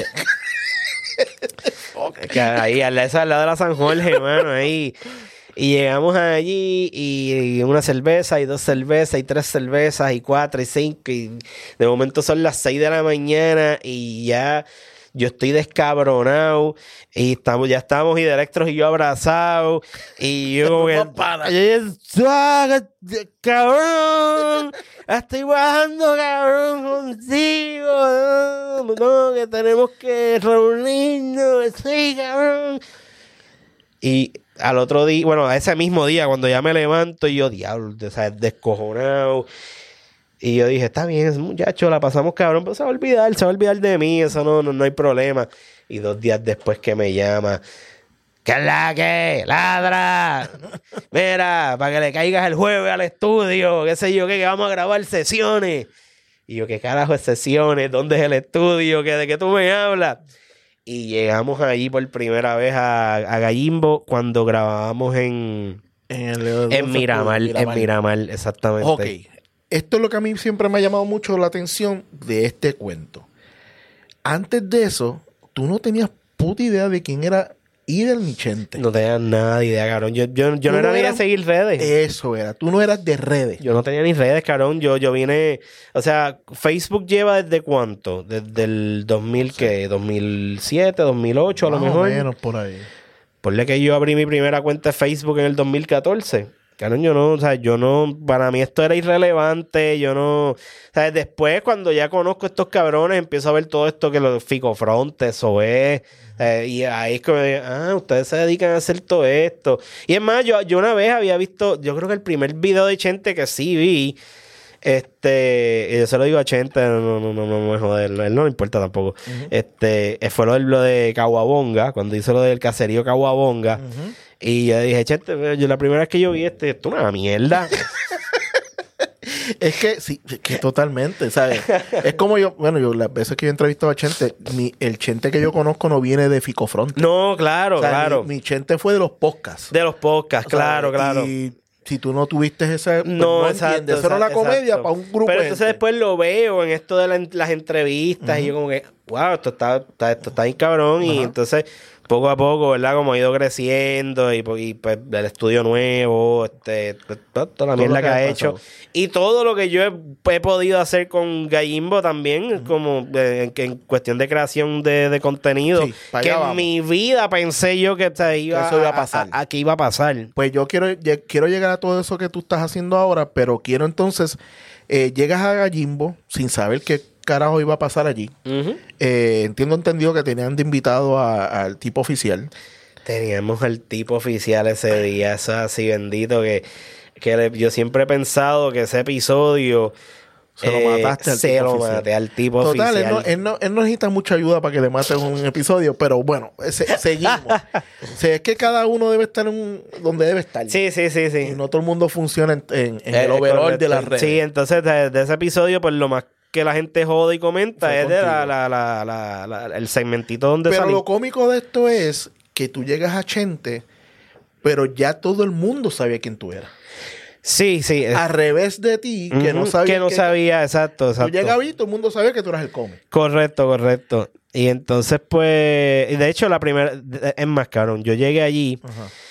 Ahí, al lado de la San Jorge, hermano, ahí. Y llegamos allí y 1 cerveza y 2 cervezas y 3 cervezas y 4 y 5. Y de momento son las 6 de la mañana y ya... Yo estoy descabronado y ya estamos Electros y yo abrazados y yo como que cabrón, estoy bajando cabrón contigo, no, que tenemos que reunirnos, sí cabrón. Y al otro día, bueno, a ese mismo día cuando ya me levanto y yo diablo, o sea, descojonado. Y yo dije, está bien, muchacho, la pasamos cabrón, pero se va a olvidar de mí, eso no hay problema. Y 2 días después que me llama, ¿qué es la que? ¡Ladra! Mira, para que le caigas el jueves al estudio, qué sé yo, que vamos a grabar sesiones. Y yo, ¿qué carajo es sesiones? ¿Dónde es el estudio? ¿De qué tú me hablas? Y llegamos allí por primera vez a Gallimbo cuando grabábamos en Miramar, exactamente. Ok. Esto es lo que a mí siempre me ha llamado mucho la atención de este cuento. Antes de eso, tú no tenías puta idea de quién era Idel ni Chente. No tenía nada de idea, cabrón. Yo no era ni de seguir redes. Eso era. Tú no eras de redes. Yo no tenía ni redes, cabrón. Yo vine... O sea, Facebook lleva ¿desde cuánto? Desde el 2000, ¿qué? 2007, 2008 a lo mejor. Más o menos por ahí. Ponle que yo abrí mi primera cuenta de Facebook en el 2014. Cabrón, para mí esto era irrelevante, o sea, después cuando ya conozco a estos cabrones, empiezo a ver todo esto que los Ficofrontes, SOE, y ahí es que ustedes se dedican a hacer todo esto. Y es más, yo una vez había visto, yo creo que el primer video de Chente que sí vi, y yo se lo digo a Chente, no me joder, él no le importa tampoco. Fue lo de Caguabonga, cuando hizo lo del caserío Caguabonga. Y yo dije, Chente, la primera vez que yo vi esto es una mierda. Es que sí, que totalmente, ¿sabes? Es como yo las veces que yo entrevistado a Chente, el Chente que yo conozco no viene de Ficofront. No, claro, claro. Mi Chente fue de los podcasts. De los podcasts, claro. Y si tú no tuviste esa... No, exacto. Eso era una comedia para un grupo. Pero entonces después lo veo en esto de las entrevistas y yo como que... wow, esto está bien cabrón. Y entonces, poco a poco, ¿verdad? Como ha ido creciendo y pues el estudio nuevo, pues, toda la mierda que ha hecho. Y todo lo que yo he podido hacer con Gallimbo también, como en cuestión de creación de contenido, que en mi vida pensé yo que eso iba a pasar. Que iba a pasar. Pues yo quiero llegar a todo eso que tú estás haciendo ahora, pero quiero entonces, llegas a Gallimbo sin saber qué carajo iba a pasar allí. Entendido que tenían de invitado al tipo oficial. Teníamos al tipo oficial ese día, eso es así bendito que yo siempre he pensado que ese episodio se lo maté al tipo Total, oficial. Él no necesita mucha ayuda para que le maten un episodio, pero bueno, seguimos. Es que cada uno debe estar donde debe estar. Sí. Y no todo el mundo funciona en el overall de las redes. Sí, entonces de ese episodio, pues lo más que la gente jode y comenta es de el segmentito donde Pero salí. lo cómico de esto es que tú llegas a Chente, pero ya todo el mundo sabía quién tú eras. Sí. Al revés de ti, que no sabía. Que no sabía, exacto. Tú llegabas y todo el mundo sabía que tú eras el come. Correcto. Y entonces, pues, de hecho, la primera, es más, cabrón, yo llegué allí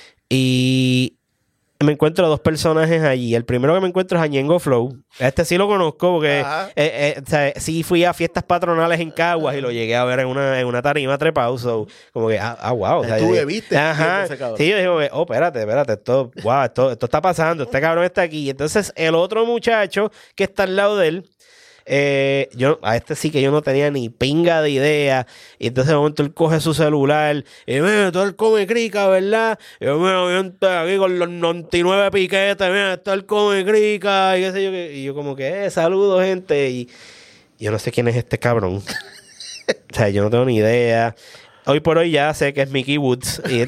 y me encuentro dos personajes allí. El primero que me encuentro es a Ñengo Flow. Este sí lo conozco porque o sea, sí fui a fiestas patronales en Caguas y lo llegué a ver en una tarima trepado. So, como que, wow. O sea, tú viste. Ajá. Sí, yo digo, espérate, esto está pasando. Este cabrón está aquí. Entonces, el otro muchacho que está al lado de él, a este sí que yo no tenía ni pinga de idea. Y entonces de momento él coge su celular y mira, todo el come crica, ¿verdad? Y yo, mira, yo estoy aquí con los 99 piquetes, mira, está el come crica y qué sé yo. Y yo como que, saludos, gente. Y yo no sé quién es este cabrón. O sea, yo no tengo ni idea. Hoy por hoy ya sé que es Mickey Woods. Y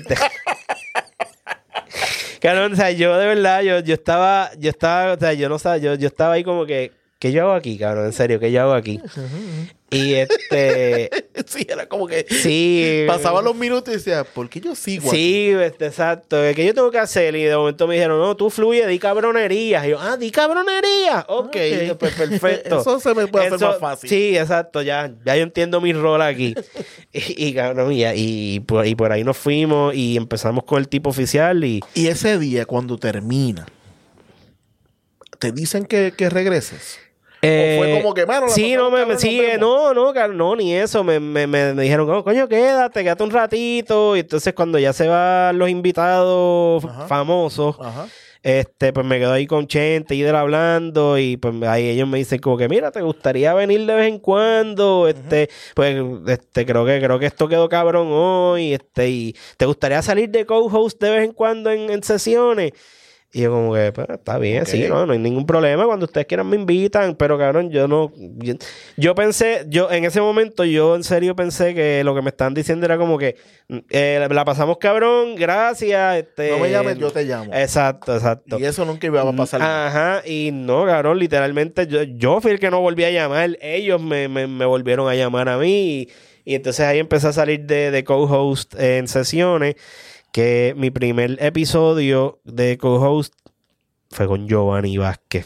cabrón, o sea, yo de verdad, yo estaba, o sea, yo no sabía, yo estaba ahí como que, ¿qué yo hago aquí, cabrón? En serio, ¿qué yo hago aquí? Y sí, era como que... Sí. Pasaban los minutos y decía, ¿por qué yo sigo sí, aquí? Exacto. ¿Qué yo tengo que hacer? Y de momento me dijeron, no, tú fluye, di cabronerías. Y yo, di cabronerías. Ok, pues perfecto. Eso se me puede hacer más fácil. Sí, exacto. Ya yo entiendo mi rol aquí. y cabrón, y por ahí nos fuimos y empezamos con el tipo oficial. Y ese día, cuando termina, ¿te dicen que regreses? ¿O fue como que, mano, sí, no, ni eso. Me dijeron, oh, coño, quédate un ratito. Y entonces cuando ya se van los invitados famosos, pues me quedo ahí con Chente y hablando. Y pues ahí ellos me dicen como que, mira, ¿te gustaría venir de vez en cuando? Pues creo que esto quedó cabrón hoy. Y ¿te gustaría salir de co-host de vez en cuando en sesiones? Y yo como que, pues, está bien, sí, no hay ningún problema. Cuando ustedes quieran me invitan. Pero, cabrón, yo pensé, en ese momento, yo en serio pensé que lo que me estaban diciendo era como que la pasamos cabrón, gracias. No me llames, yo te llamo. Exacto. Y eso nunca iba a pasar. Ajá, y no, cabrón, literalmente yo fui el que no volví a llamar. Ellos me volvieron a llamar a mí. Y entonces ahí empecé a salir de co-host en sesiones. Que mi primer episodio de co-host fue con Giovanni Vázquez.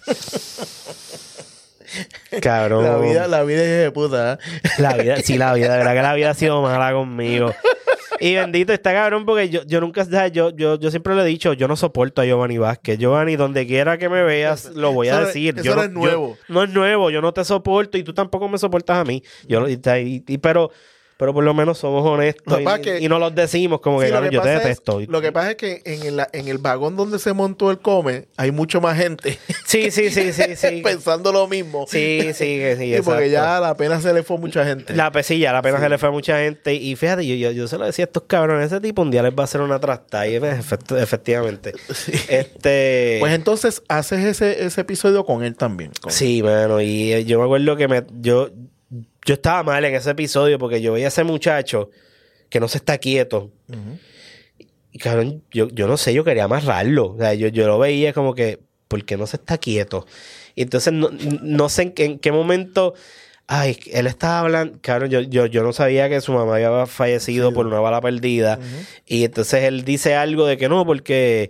Cabrón. La vida es de puta. La vida, de verdad que la vida ha sido mala conmigo. Y bendito está cabrón porque yo nunca, yo siempre le he dicho, yo no soporto a Giovanni Vázquez. Giovanni, donde quiera que me veas, lo voy a decir. Eso no es nuevo. No es nuevo, yo no te soporto y tú tampoco me soportas a mí. Pero por lo menos somos honestos y no los decimos como que, claro, yo te detesto. Lo que pasa es que en el vagón donde se montó el come hay mucho más gente. Sí. Pensando lo mismo. Sí, exacto. Porque ya la pena se le fue mucha gente. La pena se le fue a mucha gente. Y fíjate, yo se lo decía a estos cabrones, ese tipo un día les va a hacer una trastada. Y efectivamente. Sí. Pues entonces haces ese episodio con él también. Sí, mano. Y yo me acuerdo que yo estaba mal en ese episodio porque yo veía a ese muchacho que no se está quieto. Y cabrón, yo no sé, yo quería amarrarlo. O sea, yo lo veía como que, ¿por qué no se está quieto? Y entonces no sé en qué momento... Ay, él estaba hablando... Cabrón, yo no sabía que su mamá había fallecido por una bala perdida. Y entonces él dice algo de que no, porque...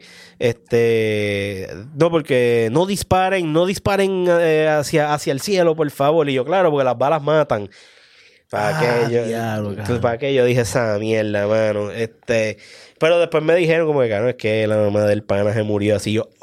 porque no disparen hacia el cielo, por favor. Y yo, claro, porque las balas matan. ¿Para qué yo dije esa mierda, mano? Pero después me dijeron como que, claro, es que la mamá del pana se murió así. Yo,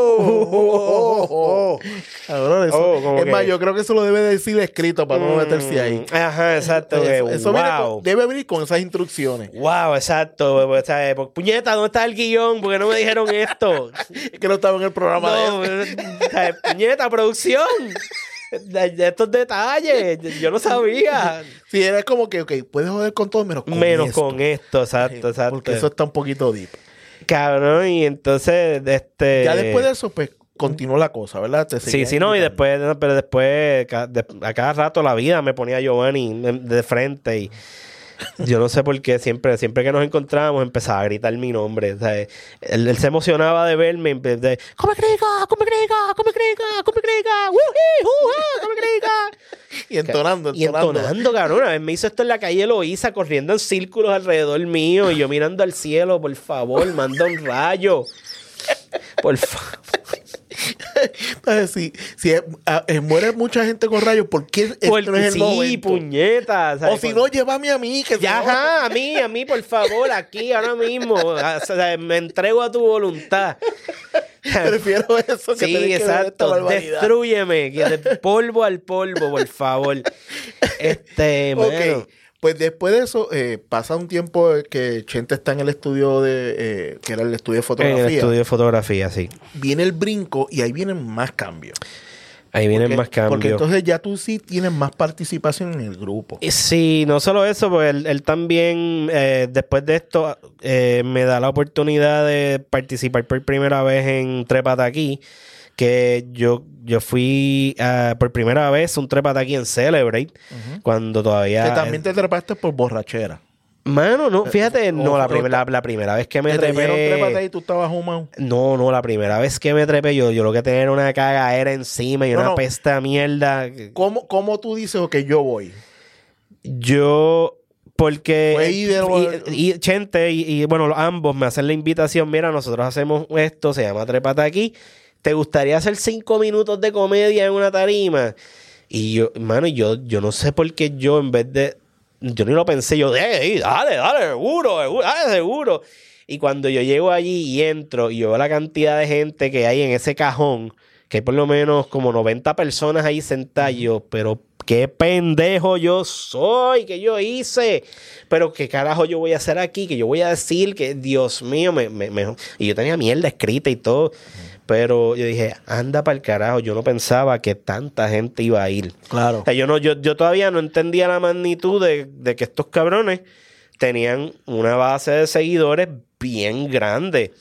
Cabrón, eso. Es más, yo creo que eso lo debe decir escrito para no meterse ahí. Ajá, exacto. Eso debe venir con esas instrucciones. Wow, exacto. Puñeta, ¿dónde está el guión? ¿Por qué no me dijeron esto? Que no estaba en el programa Puñeta, producción. De estos detalles, yo no sabía. Sí, era como que, ok, puedes joder con todo menos con esto, exacto. Porque eso está un poquito deep. Cabrón, y entonces, ya después de eso, pues, continuó la cosa, ¿verdad? Sí, no, y después, pero después, a cada rato la vida me ponía a Giovanni de frente y yo no sé por qué, siempre que nos encontrábamos empezaba a gritar mi nombre. O sea, él se emocionaba de verme, de ¡Come crica! ¡Come crica! ¡Come crica! ¡Come crica! ¡Come crica! Y entonando, cabrón. Una vez me hizo esto en la calle Eloísa, corriendo en círculos alrededor mío, y yo mirando al cielo, por favor, manda un rayo. Por favor. Si muere mucha gente con rayos, ¿por qué esto no es el momento? Sí, puñeta. O si no, llévame a mí. Ajá, a mí, por favor, aquí, ahora mismo. O sea, me entrego a tu voluntad. Prefiero eso que sí, exacto. Destrúyeme. De polvo al polvo, por favor. Ok. Pues después de eso, pasa un tiempo que Chente está en el estudio que era el estudio de fotografía. En el estudio de fotografía, sí. Viene el brinco y ahí vienen más cambios. Porque entonces ya tú sí tienes más participación en el grupo. Sí, no solo eso, pues él también, después de esto, me da la oportunidad de participar por primera vez en Trépate Aquí, que yo fui por primera vez un Trépate Aquí en Celebrate, cuando todavía... Que también te trepaste por borrachera. Mano, no, fíjate, la primera vez que me trepé... Trépate y tú estabas humano. No, la primera vez que me trepé, yo lo que tenía era una cagadera encima y una pesta mierda. ¿Cómo tú dices que yo voy? Porque y Chente y bueno, ambos me hacen la invitación. Mira, nosotros hacemos esto, se llama Trépate Aquí. ¿Te gustaría hacer 5 minutos de comedia en una tarima? Y yo, mano, yo no sé por qué yo en vez de... Yo ni lo pensé, dale, seguro. Y cuando yo llego allí y entro y yo veo la cantidad de gente que hay en ese cajón, que hay por lo menos como 90 personas ahí sentadas, pero qué pendejo yo soy, que yo hice, pero qué carajo yo voy a hacer aquí, que yo voy a decir que, Dios mío, y yo tenía mierda escrita y todo. Pero yo dije, anda para el carajo. Yo no pensaba que tanta gente iba a ir. Claro. O sea, yo todavía no entendía la magnitud de que estos cabrones tenían una base de seguidores bien grande.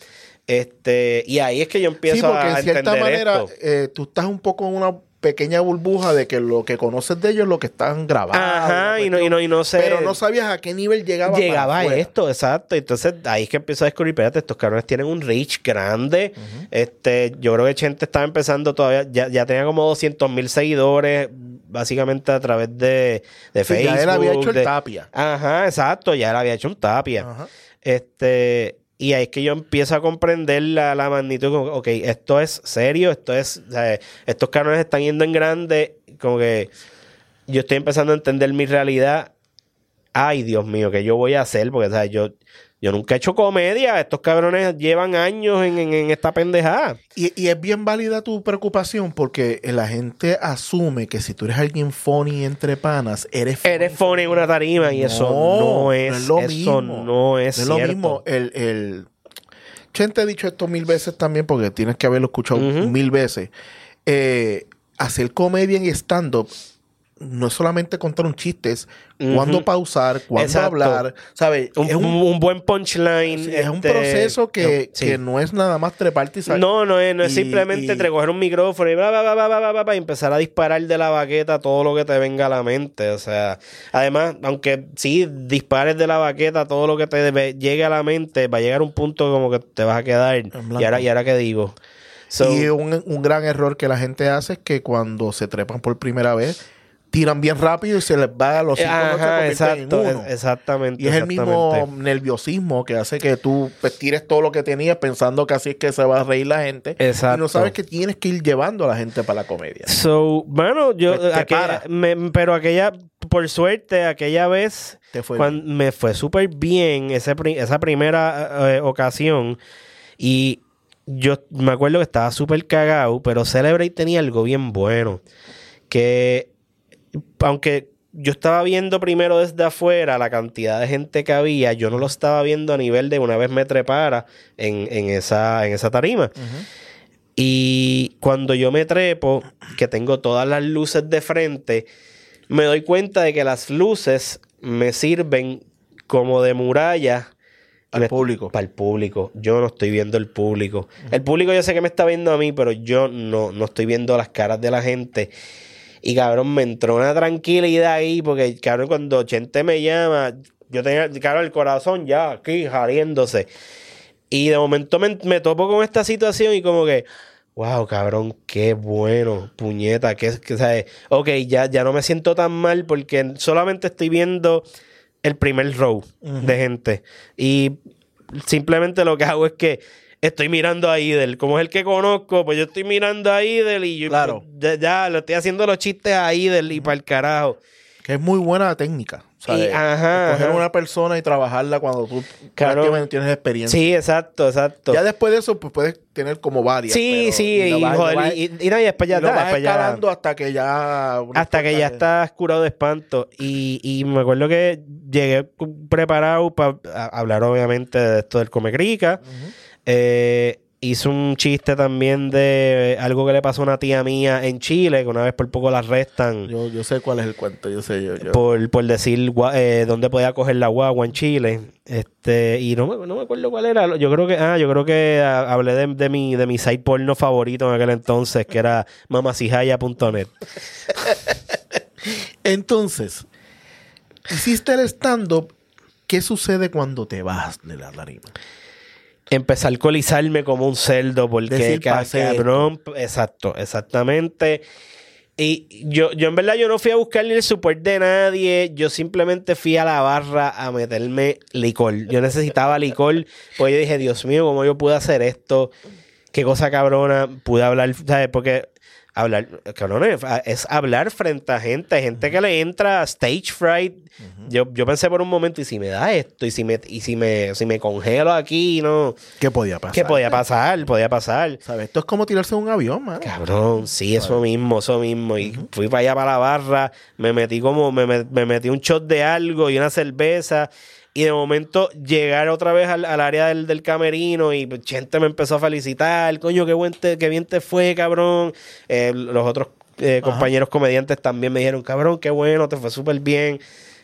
Y ahí es que yo empiezo a entender esto. Sí, porque en cierta manera tú estás un poco en una pequeña burbuja de que lo que conoces de ellos es lo que están grabando. Ajá, y no sé. Pero no sabías a qué nivel llegaba esto, exacto. Entonces ahí es que empiezo a descubrir, espérate, estos cabrones tienen un reach grande. Yo creo que Chente estaba empezando todavía, ya tenía como 200,000 seguidores, básicamente a través de Facebook. Ya él había hecho el Tapia. Ajá, exacto, ya él había hecho un Tapia. Ajá. Y ahí es que yo empiezo a comprender la magnitud. Como, ok, esto es serio, o sea, estos cabrones están yendo en grande. Como que yo estoy empezando a entender mi realidad. Ay, Dios mío, ¿qué yo voy a hacer? Porque, o sea, yo nunca he hecho comedia. Estos cabrones llevan años en esta pendejada. Y es bien válida tu preocupación porque la gente asume que si tú eres alguien funny entre panas, eres funny en una tarima y eso no es lo mismo. No es cierto. Lo mismo. Chente ha dicho esto 1000 veces también porque tienes que haberlo escuchado 1000 veces. Hacer comedia en stand-up no es solamente contar un chiste, es cuándo pausar, cuándo hablar, ¿sabes? Un buen punchline. Es un proceso que no es nada más treparte y salir. No es simplemente recoger un micrófono y empezar a disparar de la baqueta todo lo que te venga a la mente. O sea, además, aunque sí dispares de la baqueta todo lo que te llegue a la mente, va a llegar un punto como que te vas a quedar. ¿Y ahora qué digo? Y un gran error que la gente hace es que cuando se trepan por primera vez, tiran bien rápido y se les va a los 5 minutos en uno. Exactamente. Y es el mismo nerviosismo que hace que tú tires todo lo que tenías pensando que así es que se va a reír la gente. Exacto. Y no sabes que tienes que ir llevando a la gente para la comedia. Bueno, yo... Pero por suerte, aquella vez me fue súper bien esa primera ocasión. Y yo me acuerdo que estaba súper cagado, pero Celebrate tenía algo bien bueno. Que, aunque yo estaba viendo primero desde afuera la cantidad de gente que había, yo no lo estaba viendo a nivel de una vez me trepara en esa tarima. Uh-huh. Y cuando yo me trepo, que tengo todas las luces de frente, me doy cuenta de que las luces me sirven como de muralla al público. Para el público. Yo no estoy viendo el público. Uh-huh. El público yo sé que me está viendo a mí, pero yo no estoy viendo las caras de la gente. Y cabrón, me entró una tranquilidad ahí, porque cabrón, cuando Chente me llama, yo tenía, cabrón, el corazón ya aquí jariéndose. Y de momento me topo con esta situación y como que, wow, cabrón, qué bueno, puñeta, que ¿sabes? Ok, ya no me siento tan mal porque solamente estoy viendo el primer row de gente. Y simplemente lo que hago es que estoy mirando a Idel. Como es el que conozco, pues yo estoy mirando a Idel y yo claro. Pues, ya le estoy haciendo los chistes a Idel y para el carajo. Que es muy buena técnica. O sea, coger a una persona y trabajarla cuando tú prácticamente tienes experiencia. Sí, exacto. Ya después de eso, pues puedes tener como varias. Sí, y después ya está. Vas escalando hasta que ya... Hasta que ya estás curado de espanto. Y me acuerdo que llegué preparado para hablar obviamente de esto del Come Crica. Uh-huh. Hizo un chiste también de algo que le pasó a una tía mía en Chile, que una vez por poco la arrestan. Yo sé cuál es el cuento, yo sé. Por decir dónde podía coger la guagua en Chile. Y no me acuerdo cuál era. Yo creo que hablé de mi site porno favorito en aquel entonces, que era mamacijaya.net. Entonces, hiciste el stand-up. ¿Qué sucede cuando te vas de la tarima? Empezar a alcoholizarme como un cerdo porque cabrón, exactamente. Y yo en verdad yo no fui a buscar ni el support de nadie, yo simplemente fui a la barra a meterme licor. Yo necesitaba licor, pues yo dije, Dios mío, ¿cómo yo pude hacer esto? Qué cosa cabrona, pude hablar, ¿sabes? Porque hablar, cabrón, es hablar frente a gente. Hay gente que le entra stage fright. Uh-huh. Yo pensé por un momento, ¿y si me da esto? ¿Y si me congelo aquí? ¿No? ¿Qué podía pasar? Podía pasar. ¿Sabes? Esto es como tirarse de un avión, mano. Cabrón, sí, eso mismo. Y fui para allá para la barra, me metí un shot de algo y una cerveza. Y de momento llegar otra vez al área del camerino y gente me empezó a felicitar. Coño, qué bien te fue, cabrón. Los otros compañeros comediantes también me dijeron, cabrón, qué bueno, te fue súper bien.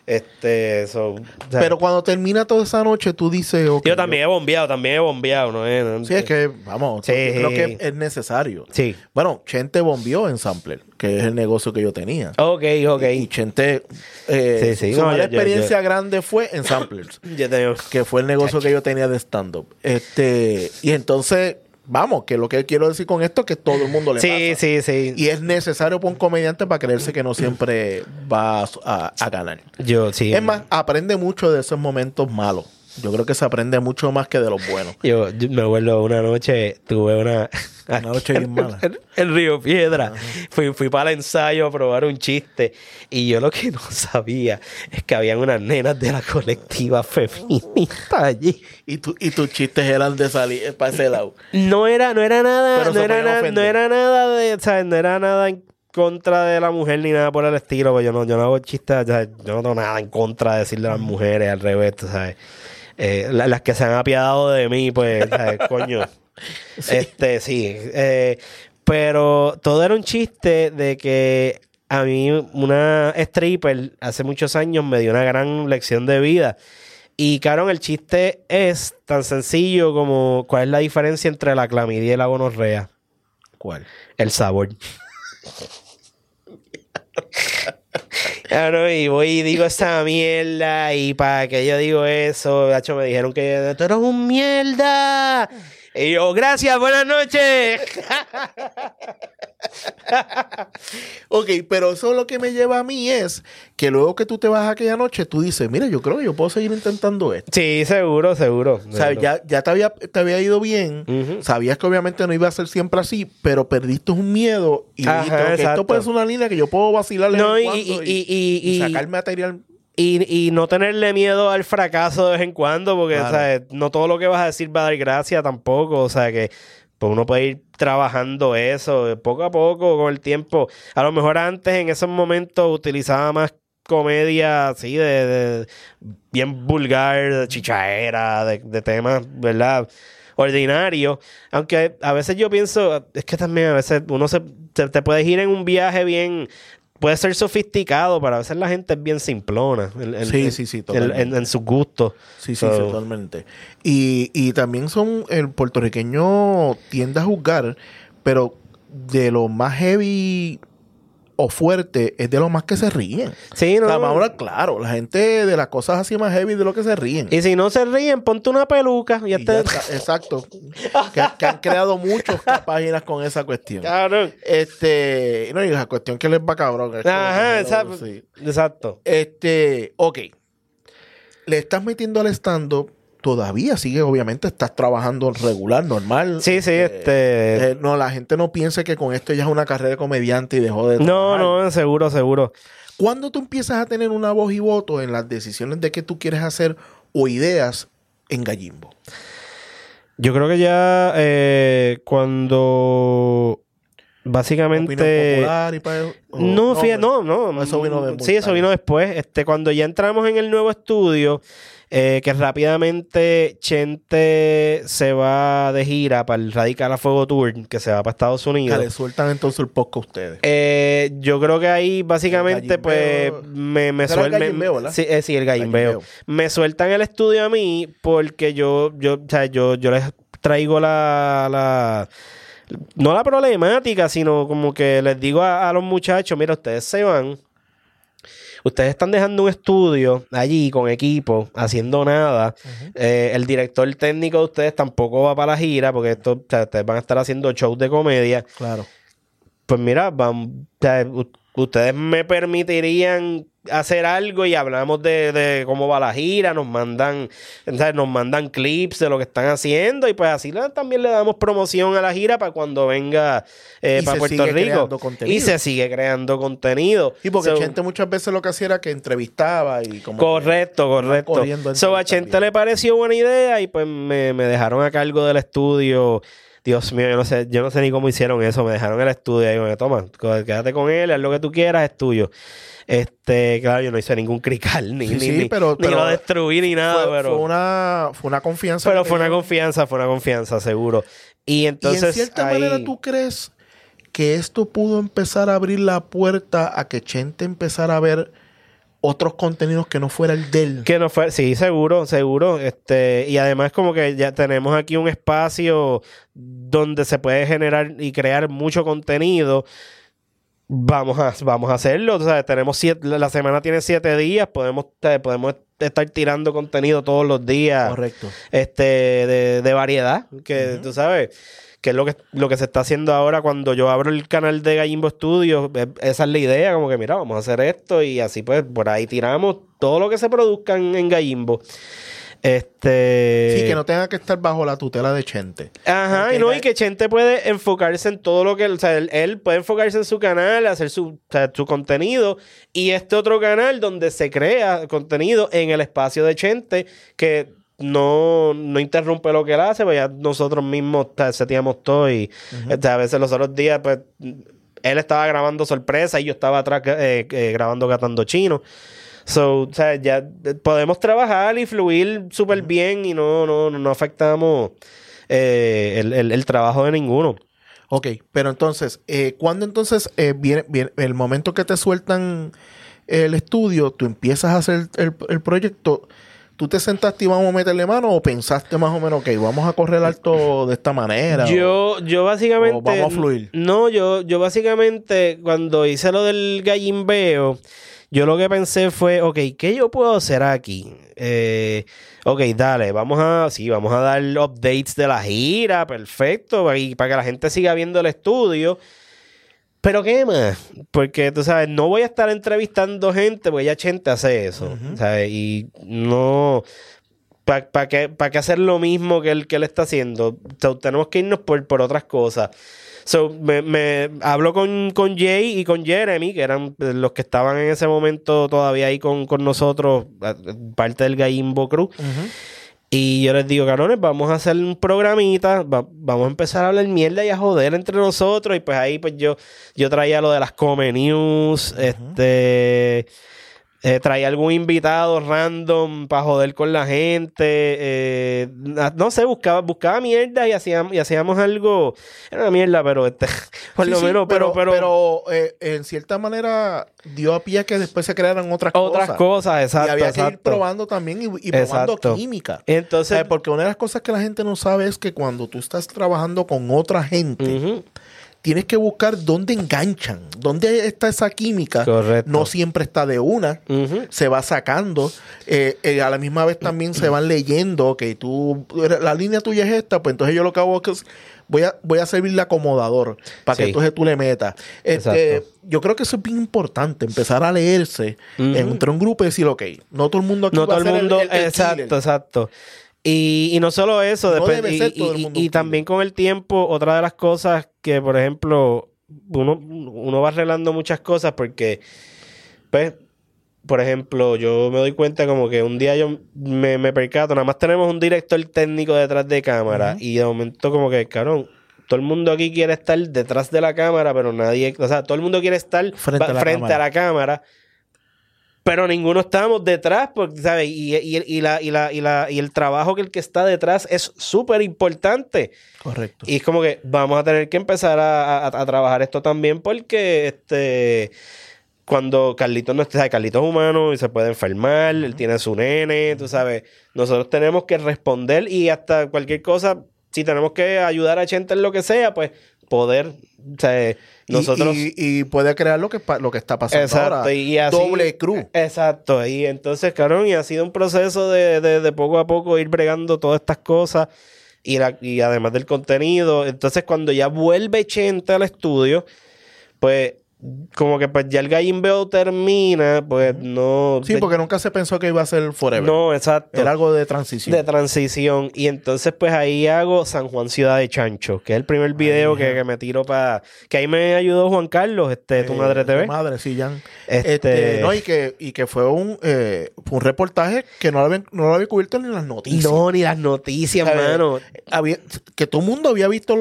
Pero cuando termina toda esa noche, tú dices... Okay, yo también he bombeado, ¿no? Sí, es que, vamos, sí. Creo que es necesario. Sí. Bueno, Chente bombeó en Sampler, que es el negocio que yo tenía. Ok. Y Chente, su mala experiencia grande fue en Samplers, que fue el negocio que yo tenía de stand-up. Y entonces... Vamos, que lo que quiero decir con esto es que todo el mundo le pasa. Sí. Y es necesario para un comediante para creerse que no siempre va a ganar. Es más, aprende mucho de esos momentos malos. Yo creo que se aprende mucho más que de los buenos. Yo me acuerdo una noche, tuve una noche bien mala. En Río Piedra. Fui para el ensayo a probar un chiste. Y yo lo que no sabía es que habían unas nenas de la colectiva feminista allí. Y tus chistes eran de salir para ese lado. No era nada de, o sea, no era nada en contra de la mujer ni nada por el estilo. Pues yo no hago chistes, o sea, yo no tengo nada en contra de decirle a las mujeres, al revés, ¿sabes? Las que se han apiadado de mí, pues, ¿sabes? Coño. Sí. Pero todo era un chiste de que a mí una stripper hace muchos años me dio una gran lección de vida. Y, cabrón, el chiste es tan sencillo como ¿cuál es la diferencia entre la clamidia y la gonorrea? ¿Cuál? El sabor. Claro, y voy y digo esa mierda y para que yo digo eso, de hecho me dijeron que tú eres un mierda. Y yo, gracias, buenas noches. Ok, pero eso lo que me lleva a mí es que luego que tú te vas aquella noche, tú dices, mira, yo creo que yo puedo seguir intentando esto. Sí, seguro. O sea, ya te había ido bien, sabías que obviamente no iba a ser siempre así, pero perdiste un miedo y dijiste, ok, esto puede ser una línea que yo puedo vacilar de vez en cuando y sacar material. Y no tenerle miedo al fracaso de vez en cuando, porque Claro. o sea, no todo lo que vas a decir va a dar gracia tampoco. O sea, que pues uno puede ir trabajando eso poco a poco con el tiempo. A lo mejor antes, en esos momentos, utilizaba más comedia así de bien vulgar, de chichaera, de temas, ¿verdad? Ordinarios. Aunque a veces yo pienso, es que también a veces uno te puedes ir en un viaje bien. Puede ser sofisticado, pero a veces la gente es bien simplona Sí, totalmente. en sus gustos. Sí, totalmente. Y también el puertorriqueño tiende a juzgar, pero de lo más heavy o fuerte es de lo más que se ríen. Sí, ¿no? O sea, vamos a hablar claro, la gente de las cosas así más heavy de lo que se ríen. Y si no se ríen, ponte una peluca. Y ya está, exacto. que han creado muchas páginas con esa cuestión. Claro. No, y la cuestión que les va cabrón. Ajá, exacto. Sí. Exacto. Ok. Le estás metiendo al stand-up. Todavía sigue, obviamente, estás trabajando regular, normal. Sí, no, la gente no piense que con esto ya es una carrera de comediante y dejó de trabajar. No, seguro. ¿Cuándo tú empiezas a tener una voz y voto en las decisiones de qué tú quieres hacer o ideas en Gallimbo? Yo creo que ya cuando básicamente... ¿Opinión popular y para No, fíjate, no. Eso vino después. Sí, eso vino después. Cuando ya entramos en el nuevo estudio, que rápidamente Chente se va de gira para el Radical a Fuego Tour, que se va para Estados Unidos. Que le sueltan entonces el podcast a ustedes. Yo creo que ahí básicamente pues me sueltan... el Gallimbeo, ¿verdad? Sí, el Gallimbeo. Me sueltan el estudio a mí porque yo les traigo no la problemática, sino como que les digo a los muchachos, mira, ustedes se van, ustedes están dejando un estudio allí con equipo, haciendo nada. El director técnico de ustedes tampoco va para la gira, porque ustedes van a estar haciendo shows de comedia. Claro. Pues mira, ustedes me permitirían hacer algo y hablamos de cómo va la gira, nos mandan clips de lo que están haciendo y pues así también le damos promoción a la gira para cuando venga para Puerto Rico. Y se sigue creando contenido. Y porque Chente muchas veces lo que hacía era que entrevistaba y como... Correcto. A Chente le pareció buena idea y pues me dejaron a cargo del estudio. Dios mío, yo no sé ni cómo hicieron eso. Me dejaron el estudio y me toma, quédate con él, haz lo que tú quieras, es tuyo. Claro, yo no hice ningún crical, ni lo destruí ni nada, pero... Fue una confianza. Pero fue una confianza, seguro. Y entonces... ¿Y en cierta manera tú crees que esto pudo empezar a abrir la puerta a que Chente empezara a ver otros contenidos que no fuera el de él? Que no fue, sí, seguro. Y además como que ya tenemos aquí un espacio donde se puede generar y crear mucho contenido. Vamos a hacerlo. O sea, la semana tiene 7 días, podemos estar tirando contenido todos los días. Correcto. De variedad, que tú sabes, que es lo que se está haciendo ahora cuando yo abro el canal de Gallimbo Studios. Esa es la idea, como que mira, vamos a hacer esto y así pues por ahí tiramos todo lo que se produzca en Gallimbo. Sí, que no tenga que estar bajo la tutela de Chente. Ajá, y que Chente puede enfocarse en todo lo que... O sea, él puede enfocarse en su canal, hacer su contenido, y otro canal donde se crea contenido en el espacio de Chente, que no interrumpe lo que él hace, pues ya nosotros mismos seteamos todo y a veces los otros días, pues, él estaba grabando sorpresa y yo estaba atrás grabando Gatando Chino. O sea, ya podemos trabajar y fluir súper bien y no afectamos el trabajo de ninguno. Ok, pero entonces, ¿cuándo entonces viene el momento que te sueltan el estudio, tú empiezas a hacer el proyecto? ¿Tú te sentaste y vamos a meterle mano o pensaste más o menos, ok, vamos a correr alto de esta manera? Yo básicamente... ¿O vamos a fluir? No, yo básicamente cuando hice lo del gallimbeo, yo lo que pensé fue, ok, ¿qué yo puedo hacer aquí? Ok, dale, vamos a dar updates de la gira, perfecto, para que la gente siga viendo el estudio. Pero ¿qué más? Porque, tú sabes, no voy a estar entrevistando gente, porque ya Chente hace eso, ¿sabes? Y no... ¿Para qué hacer lo mismo que él está haciendo? O sea, tenemos que irnos por otras cosas. So, me hablo con Jay y con Jeremy, que eran los que estaban en ese momento todavía ahí con nosotros, parte del Gallimbo Crew. Y yo les digo, cabrones, vamos a hacer un programita, vamos a empezar a hablar mierda y a joder entre nosotros. Y pues ahí pues yo traía lo de las Come News, traía algún invitado random para joder con la gente. No sé, buscaba mierda y hacíamos algo. Era una mierda, pero por lo menos, pero en cierta manera dio a pie a que después se crearan otras cosas, exacto. Y había que ir probando también y probando química. Entonces, porque una de las cosas que la gente no sabe es que cuando tú estás trabajando con otra gente, tienes que buscar dónde enganchan, dónde está esa química. Correcto. No siempre está de una, se va sacando. A la misma vez también se van leyendo que la línea tuya es esta, pues entonces yo lo que hago es que voy a servir de acomodador para que entonces tú le metas. Yo creo que eso es bien importante, empezar a leerse entre un grupo y decir, ok, no todo el mundo aquí va a ser el exacto. Y no solo eso, no después, y también con el tiempo, otra de las cosas que, por ejemplo, uno va arreglando muchas cosas porque, pues, por ejemplo, yo me doy cuenta como que un día yo me percato, nada más tenemos un director técnico detrás de cámara y de momento como que, cabrón, todo el mundo aquí quiere estar detrás de la cámara, pero nadie, o sea, todo el mundo quiere estar frente a la cámara. Pero ninguno estábamos detrás, porque, ¿sabes? Y el trabajo que el que está detrás es súper importante. Correcto. Y es como que vamos a tener que empezar a trabajar esto también porque cuando Carlitos no está, Carlitos es humano y se puede enfermar, él tiene su nene, tú sabes. Nosotros tenemos que responder y hasta cualquier cosa, si tenemos que ayudar a Chente en lo que sea, pues poder, o sea, nosotros... Y puede crear lo que está pasando ahora. Y así, doble cruz. Exacto. Y entonces, cabrón, y ha sido un proceso de poco a poco ir bregando todas estas cosas y además del contenido. Entonces, cuando ya vuelve Chente al estudio, pues como que pues ya el Gallimbeo termina, pues no... Sí, porque nunca se pensó que iba a ser forever. No, exacto. Era algo de transición. Y entonces pues ahí hago San Juan Ciudad de Chancho, que es el primer video que me tiro para... Que ahí me ayudó Juan Carlos, Tu Madre TV. Tu Madre, sí, Jan. No, y que fue un reportaje que no lo había cubierto ni las noticias. No, ni las noticias, mano. Que todo el mundo había visto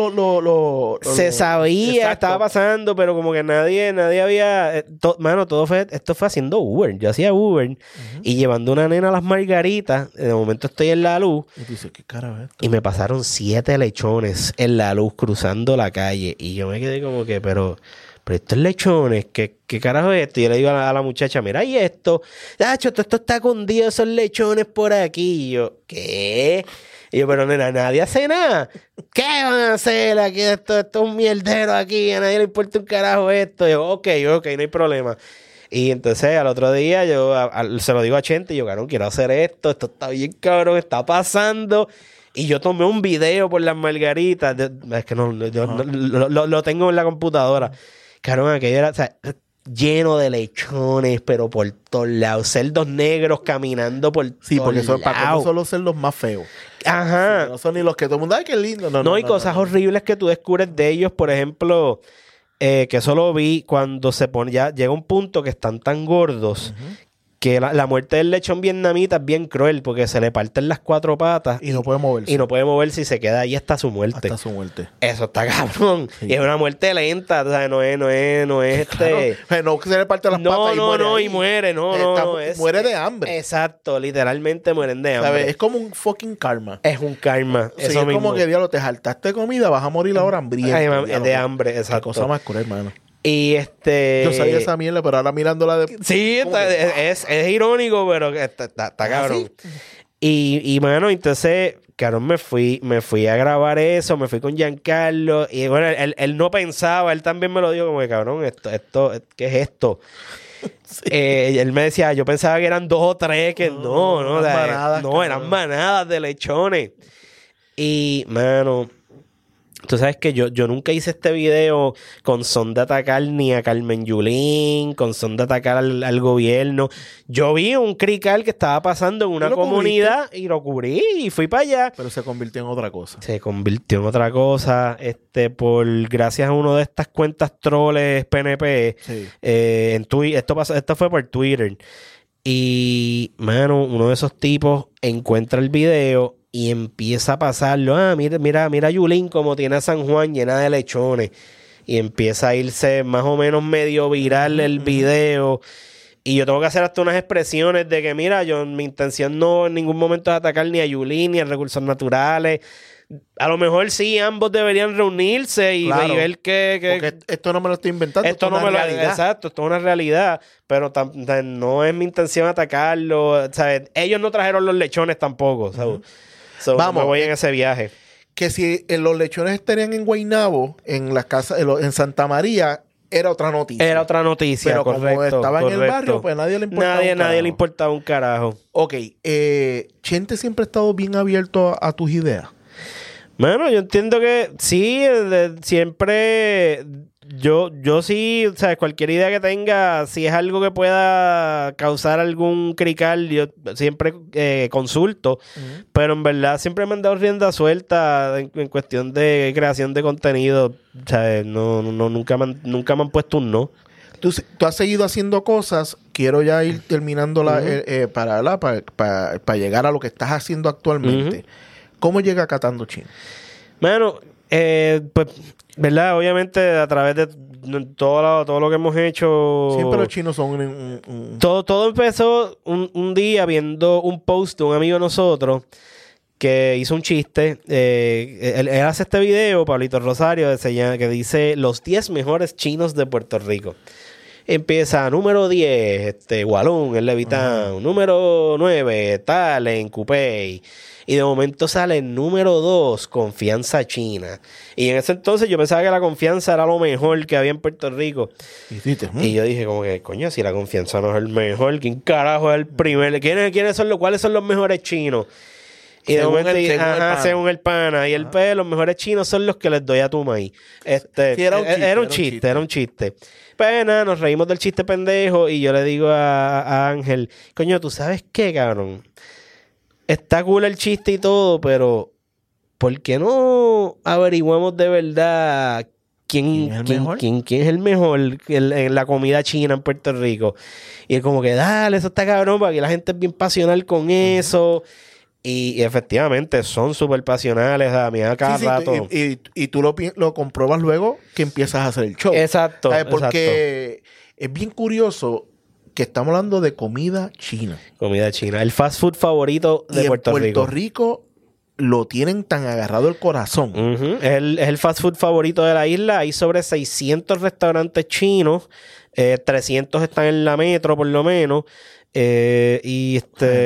se sabía, exacto. Estaba pasando, pero como que nadie había... esto fue haciendo Uber. Yo hacía Uber y llevando una nena a las margaritas. De momento estoy en la luz. Y dice, ¿qué carajo es esto? Y me pasaron 7 lechones en la luz cruzando la calle. Y yo me quedé como que, pero estos lechones, ¿qué carajo es esto? Y yo le digo a la muchacha, mira, ¿y esto? Nacho, esto está cundido, esos lechones por aquí. Y yo, ¿qué? Y yo, pero nena, nadie hace nada. ¿Qué van a hacer aquí? Esto es un mierdero aquí. A nadie le importa un carajo esto. Y yo, ok, no hay problema. Y entonces al otro día yo se lo digo a Chente y yo, cabrón, quiero hacer esto está bien cabrón, está pasando. Y yo tomé un video por las margaritas. Es que lo tengo en la computadora. Cabrón, aquello era, o sea, lleno de lechones, pero por todos lados. Cerdos negros caminando por todos lados. Sí, porque son los cerdos más feos. Ajá. Sí, no son ni los que todo el mundo, ¡ay, qué lindo! No, hay cosas horribles que tú descubres de ellos. Por ejemplo, que eso lo vi cuando se pone, ya llega un punto que están tan gordos que la muerte del lechón vietnamita es bien cruel porque se le parten las 4 patas y no puede moverse. Y no puede moverse y se queda ahí hasta su muerte. Hasta su muerte. Eso está cabrón. Sí. Y es una muerte lenta, o sea, no es claro. No que se le parten las patas y muere. Y muere, muere de hambre. Exacto, literalmente mueren de hambre. ¿Sabes? Es como un fucking karma. Es un karma. Sí, eso es mismo. Como que, diablo, te saltaste comida, vas a morir ahora hambriento. De hambre, exacto. Qué cosa más cruel, hermano. Y yo sabía esa mierda, pero ahora mirándola de... Sí, es irónico, pero está cabrón. ¿Sí? Y mano, entonces, cabrón, me fui a grabar eso, me fui con Giancarlo. Y bueno, él no pensaba, él también me lo dijo como que, cabrón, esto, ¿qué es esto? Sí. Él me decía, yo pensaba que eran 2 o 3, que eran manadas de lechones. Y, mano... Tú sabes que yo nunca hice este video con son de atacar ni a Carmen Yulín, con son de atacar al gobierno. Yo vi un crical que estaba pasando en una comunidad y lo cubrí y fui para allá. Pero se convirtió en otra cosa. Se convirtió en otra cosa, gracias a uno de estas cuentas troles PNP, Sí. Esto fue por Twitter. Y, mano, uno de esos tipos encuentra el video y empieza a pasarlo. Mira Yulín como tiene a San Juan llena de lechones. Y empieza a irse más o menos medio viral el video. Y yo tengo que hacer hasta unas expresiones de que, mira, mi intención no en ningún momento es atacar ni a Yulín ni a recursos naturales. A lo mejor sí, ambos deberían reunirse y ver que porque esto no me lo estoy inventando, esto no es una realidad. Exacto, esto es una realidad, pero no es mi intención atacarlo, ¿sabes? Ellos no trajeron los lechones tampoco, ¿sabes? Vamos, me voy en ese viaje. Que si los lechones estarían en Guaynabo, en la casa, en Santa María, era otra noticia. Era otra noticia, pero correcto, como estaba correcto. en el barrio, pues nadie le importaba Nadie le importaba un carajo. Ok, Chente siempre ha estado bien abierto a tus ideas. Bueno, yo entiendo que sí, siempre yo sí, o sea, cualquier idea que tenga, si es algo que pueda causar algún crical, yo siempre consulto, pero en verdad siempre me han dado rienda suelta en cuestión de creación de contenido, o sea, nunca me han puesto un no. Tú has seguido haciendo cosas, quiero ya ir terminando para llegar a lo que estás haciendo actualmente. ¿Cómo llega Catando Chino? Bueno, pues, ¿verdad? Obviamente a través de todo lo que hemos hecho... Siempre los chinos son... Todo empezó un día viendo un post de un amigo de nosotros que hizo un chiste. Él hace este video, Pablito Rosario, que dice los 10 mejores chinos de Puerto Rico. Empieza número 10, Walloon, en Levitown. Número 9, tal, en Coupey. Y de momento sale el número 2, Confianza China. Y en ese entonces yo pensaba que la confianza era lo mejor que había en Puerto Rico. Y yo dije como que, coño, si la confianza no es el mejor, ¿quién carajo es el primer? ¿Cuáles son los mejores chinos? Y de momento, según el pana. Y los mejores chinos son los que les doy a tu maíz. Era un chiste. Pues nada, nos reímos del chiste pendejo. Y yo le digo a Ángel, coño, ¿tú sabes qué, cabrón? Está cool el chiste y todo, pero ¿por qué no averiguamos de verdad quién es el mejor en la comida china en Puerto Rico? Y es como que, dale, eso está cabrón, porque la gente es bien pasional con eso. Y efectivamente son súper pasionales a mí a cada rato. Y tú lo compruebas luego que empiezas a hacer el show. Exacto. Porque es bien curioso que estamos hablando de comida china. Comida china. El fast food favorito de Puerto Rico. En Puerto Rico lo tienen tan agarrado el corazón. Es el fast food favorito de la isla. Hay sobre 600 restaurantes chinos. 300 están en la metro, por lo menos. No hay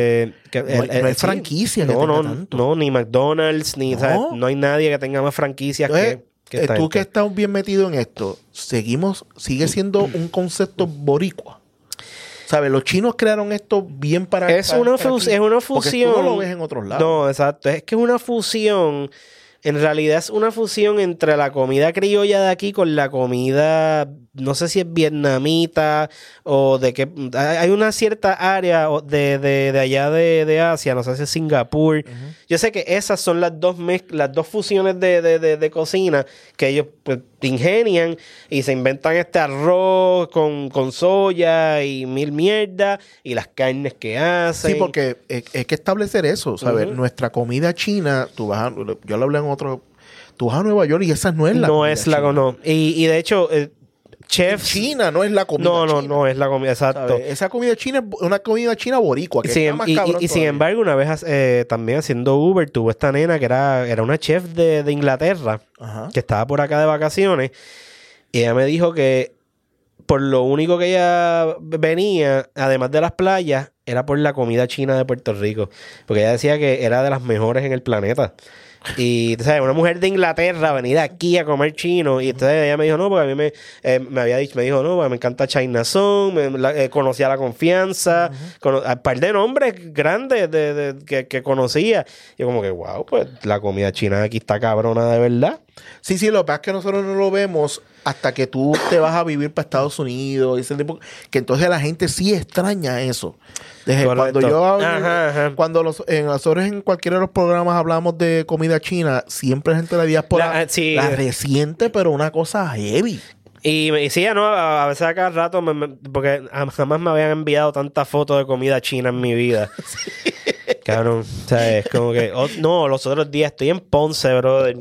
franquicia. No, ni McDonald's, ni ¿sabes? No hay nadie que tenga más franquicias que tú que estás bien metido en esto, sigue siendo un concepto boricua. ¿Sabes? Los chinos crearon esto bien para... Es una fusión. Porque tú no lo ves en otros lados. No, exacto. Es que es una fusión. En realidad es una fusión entre la comida criolla de aquí con la comida, no sé si es vietnamita o de que hay una cierta área de allá de Asia, no sé si es Singapur. Yo sé que esas son las dos fusiones de cocina que ellos pues, ingenian y se inventan este arroz con soya y mil mierda y las carnes que hacen. Sí, porque hay que establecer eso, ¿sabes? Nuestra comida china, yo lo hablé en otro, tú vas a Nueva York y esa no es la comida china. No. Y de hecho, chefs... China no es la comida china. No es la comida, exacto. ¿Sabes? Esa comida china es una comida china boricua. Que sin embargo, una vez también haciendo Uber, tuvo esta nena que era una chef de Inglaterra, que estaba por acá de vacaciones, y ella me dijo que por lo único que ella venía, además de las playas, era por la comida china de Puerto Rico. Porque ella decía que era de las mejores en el planeta. Y, ¿sabes? Una mujer de Inglaterra venir aquí a comer chino. Y entonces ella me dijo, no, porque a mí me dijo, no, porque me encanta China Zone, conocía La Confianza, un par de nombres grandes que conocía. Y yo como que, wow, pues la comida china aquí está cabrona de verdad. Sí, lo que pasa es que nosotros no lo vemos hasta que tú te vas a vivir para Estados Unidos. Y ese tipo, que entonces la gente sí extraña eso. Desde Correcto. cuando yo hablo, Ajá. cuando nosotros en cualquiera de los programas hablamos de comida china, siempre gente de la diáspora Sí. la resiente, pero una cosa heavy. Y sí, no, a veces a cada rato, porque jamás me habían enviado tantas fotos de comida china en mi vida. Cabrón, o sea, es como que... no, los otros días estoy en Ponce, brother.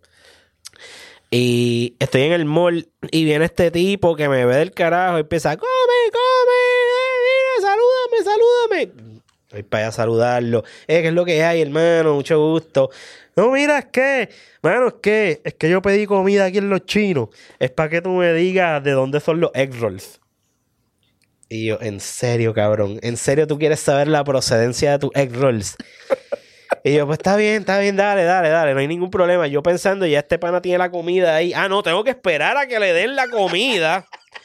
Y estoy en el mall y viene este tipo que me ve del carajo y empieza, come, mira, salúdame. Voy para allá a saludarlo. ¿Qué es lo que hay, hermano? Mucho gusto. No, mira, es que yo pedí comida aquí en Los Chinos. Es para que tú me digas de dónde son los egg rolls. Y yo, en serio, cabrón. ¿En serio tú quieres saber la procedencia de tus egg rolls? Y yo, pues está bien, dale. No hay ningún problema. Yo pensando, ya este pana tiene la comida ahí. Ah, no, tengo que esperar a que le den la comida.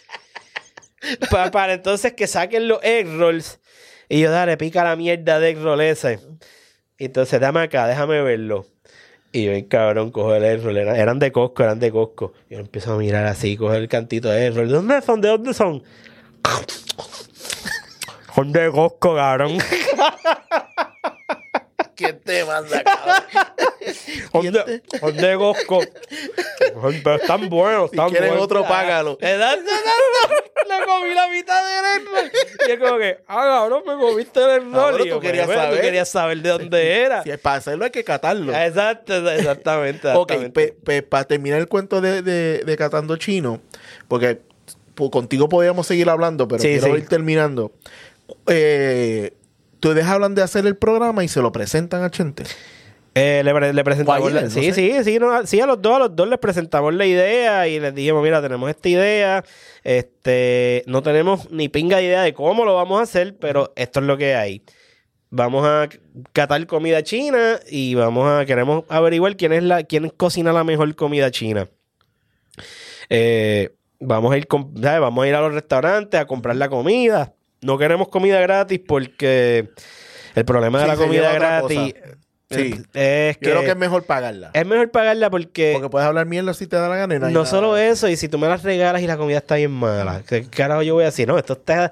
para entonces que saquen los egg rolls. Y yo, dale, pica la mierda de egg roll ese. Y entonces, dame acá, déjame verlo. Y yo, cabrón, cojo el egg roll. Eran de Costco. Y yo empiezo a mirar así, coger el cantito de egg roll. ¿De dónde son? ¿De dónde son? Son de Costco, cabrón. ¿Quién te manda, cabrón? Son de Costco. Pero están buenos, Si quieres otro, págalo. Exacto. Le comí la mitad del egg roll. Y es como que, cabrón, me comiste el egg roll. Cabrón, Y yo, tú querías pero saber. tú querías saber de dónde era. Si es para hacerlo hay que catarlo. Exactamente. Ok, para terminar el cuento de Catando Chino, porque contigo podíamos seguir hablando, pero Sí, quiero sí. ir terminando. Ustedes hablan de hacer el programa y se lo presentan a Chente. Le presentamos Ayer, no sí, sé. sí, a los dos les presentamos la idea y les dijimos, mira, tenemos esta idea, no tenemos ni pinga idea de cómo lo vamos a hacer, pero esto es lo que hay. Vamos a catar comida china y queremos averiguar quién cocina la mejor comida china. Vamos a ir a los restaurantes a comprar la comida. No queremos comida gratis porque el problema de la comida gratis Sí. es Yo creo que que es mejor pagarla. es mejor pagarla porque Puedes hablar mierda si te da la gana. Y no hay no nada. solo eso, y si tú me las regalas y la comida está bien mala, ¿qué carajo yo voy a decir? No, esto está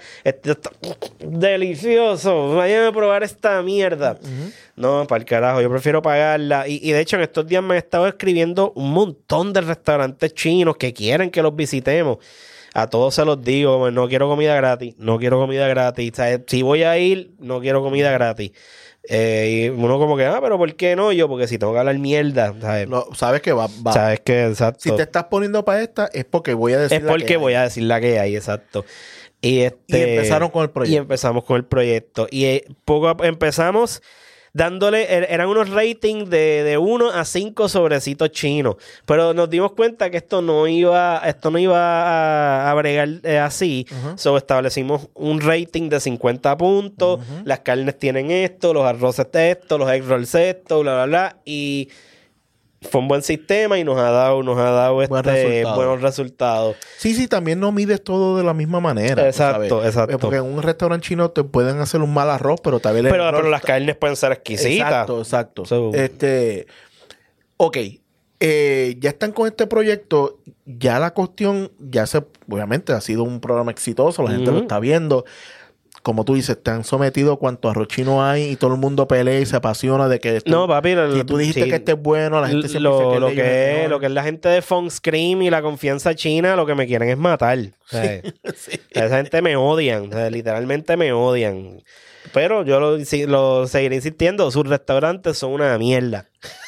delicioso, vayan a probar esta mierda. No, para el carajo, yo prefiero pagarla. Y de hecho en estos días me he estado escribiendo un montón de restaurantes chinos que quieren que los visitemos. A todos se los digo, no quiero comida gratis. O sea, si voy a ir, no quiero comida gratis. Y uno como que, pero ¿por qué no? Yo, porque si tengo que hablar mierda, ¿sabes? No, sabes que va. ¿Sabes qué? Exacto. Si te estás poniendo para esta, es porque voy a decir. Es porque voy a decir la que hay, exacto. Y empezaron con el proyecto. Y empezamos con el proyecto. Y empezamos dándole, eran unos ratings de 1 a 5 sobrecitos chinos. Pero nos dimos cuenta que esto no iba a bregar así. So establecimos un rating de 50 puntos. Las carnes tienen esto, los arroces esto, los egg rolls esto, bla, bla, bla. Y fue un buen sistema y nos ha dado buenos resultados. Sí, también no mides todo de la misma manera. Exacto. Porque en un restaurante chino te pueden hacer un mal arroz, pero también pero las carnes pueden ser exquisitas. Exacto. So, Ok. Ya están con este proyecto. Ya la cuestión, obviamente ha sido un programa exitoso, la gente lo está viendo. Como tú dices, te han sometido cuanto arroz chino hay y todo el mundo pelea y se apasiona de que no, papi, si tú dijiste que este es bueno, la gente siempre dice que lo que es la gente de Fong Scream y la confianza china, lo que me quieren es matar. O sea, esa gente me odian, o sea, literalmente me odian. Pero yo lo seguiré insistiendo, sus restaurantes son una mierda.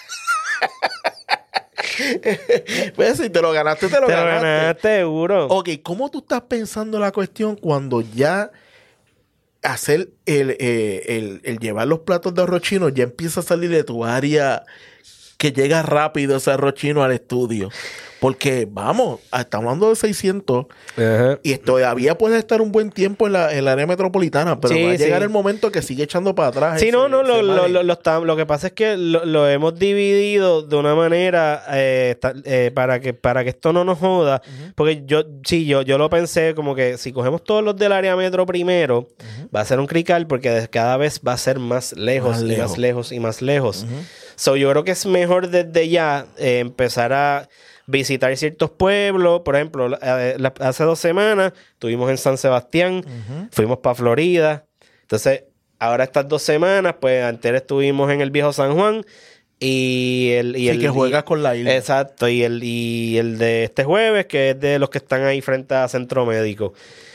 Pues si te lo ganaste, te lo ganaste, seguro. Ok, ¿cómo tú estás pensando la cuestión cuando ya hacer el llevar los platos de arroz chino ya empieza a salir de tu área, que llega rápido ese arroz chino al estudio? Porque, vamos, estamos hablando de 600 y todavía puede estar un buen tiempo en el área metropolitana, pero va a llegar el momento que sigue echando para atrás. Sí, lo que pasa es que lo hemos dividido de una manera para que esto no nos joda. Porque yo lo pensé como que si cogemos todos los del área metro primero, va a ser un crical porque cada vez va a ser más lejos y más lejos y más lejos. So, yo creo que es mejor desde ya empezar a visitar ciertos pueblos. Por ejemplo, hace 2 semanas estuvimos en San Sebastián, fuimos para Florida. Entonces, ahora estas 2 semanas, pues antes estuvimos en el Viejo San Juan. Que juegas con la isla. Exacto, y el de este jueves, que es de los que están ahí frente a Centro Médico.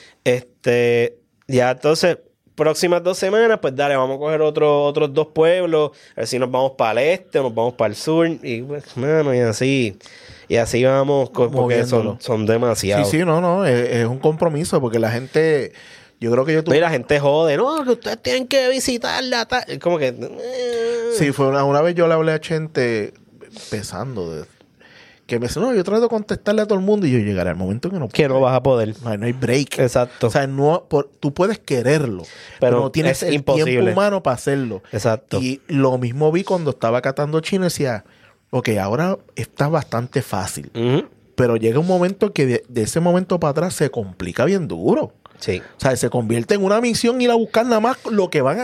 Ya entonces, próximas 2 semanas, pues dale, vamos a coger otros 2 pueblos, a ver si nos vamos para el este o nos vamos para el sur, y pues, mano, y así vamos, porque son demasiados. Sí, no, es un compromiso, porque la gente... Yo creo que No, y la gente jode, no, que ustedes tienen que visitarla. Es como que... Sí, fue una vez yo le hablé a Chente pensando que me dice, no, yo trato de contestarle a todo el mundo y yo llegaré al momento en que no vas a poder. No hay break. Exacto. O sea, tú puedes quererlo, pero no tienes el imposible. tiempo humano para hacerlo. Exacto. Y lo mismo vi cuando estaba catando chino y decía, ok, ahora está bastante fácil. Pero llega un momento que de ese momento para atrás se complica bien duro. Sí. O sea, se convierte en una misión ir a buscar nada más lo que van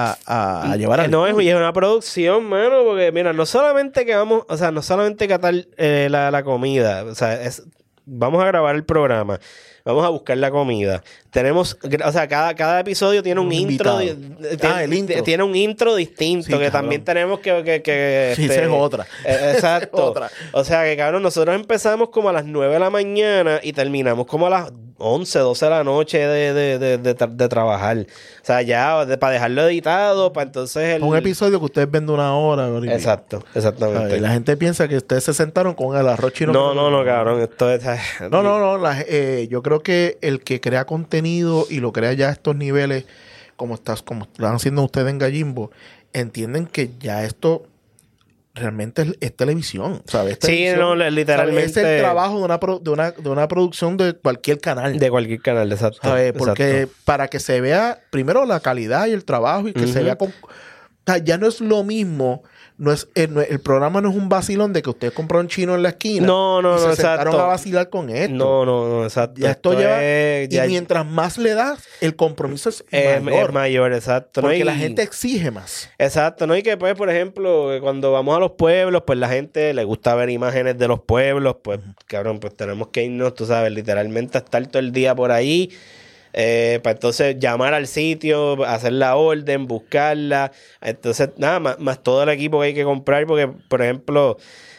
a llevar al... No, es una producción, mano, porque mira, no solamente catar la comida, o sea, vamos a grabar el programa, vamos a buscar la comida. Tenemos, o sea, cada episodio tiene un intro. El intro. Tiene un intro distinto, Sí, que cabrón. también tenemos que Sí, esa es otra. Exacto. Otra. O sea, que cabrón, nosotros empezamos como a las 9 de la mañana y terminamos como a las 11, 12 de la noche de trabajar. O sea, ya para dejarlo editado, para entonces... Un episodio que ustedes ven de 1 hora. Exacto, exactamente. Y la gente piensa que ustedes se sentaron con el arroz chino. No, cabrón. Esto es... No. Yo creo que el que crea contenido y lo crea ya a estos niveles, como lo están haciendo ustedes en Gallimbo, entienden que ya esto realmente es televisión, ¿sabes? Sí, no, literalmente. ¿Sabes? Es el trabajo de una producción de cualquier canal. De cualquier canal, exacto. ¿Sabes? Porque exacto. para que se vea primero la calidad y el trabajo y que se vea con... O sea, ya no es lo mismo. El programa no es un vacilón de que usted compró un chino en la esquina. No, y se exacto. sentaron a vacilar con esto. No, exacto. Ya esto lleva... Y mientras más le das, el compromiso es mayor. Es mayor, exacto. Porque ¿no? la gente exige más. Exacto, ¿no? Y que pues, por ejemplo, cuando vamos a los pueblos, pues la gente le gusta ver imágenes de los pueblos, pues, cabrón, pues tenemos que irnos, tú sabes, literalmente a estar todo el día por ahí. Para entonces llamar al sitio, hacer la orden, buscarla. Entonces, nada, más todo el equipo que hay que comprar, porque, por ejemplo,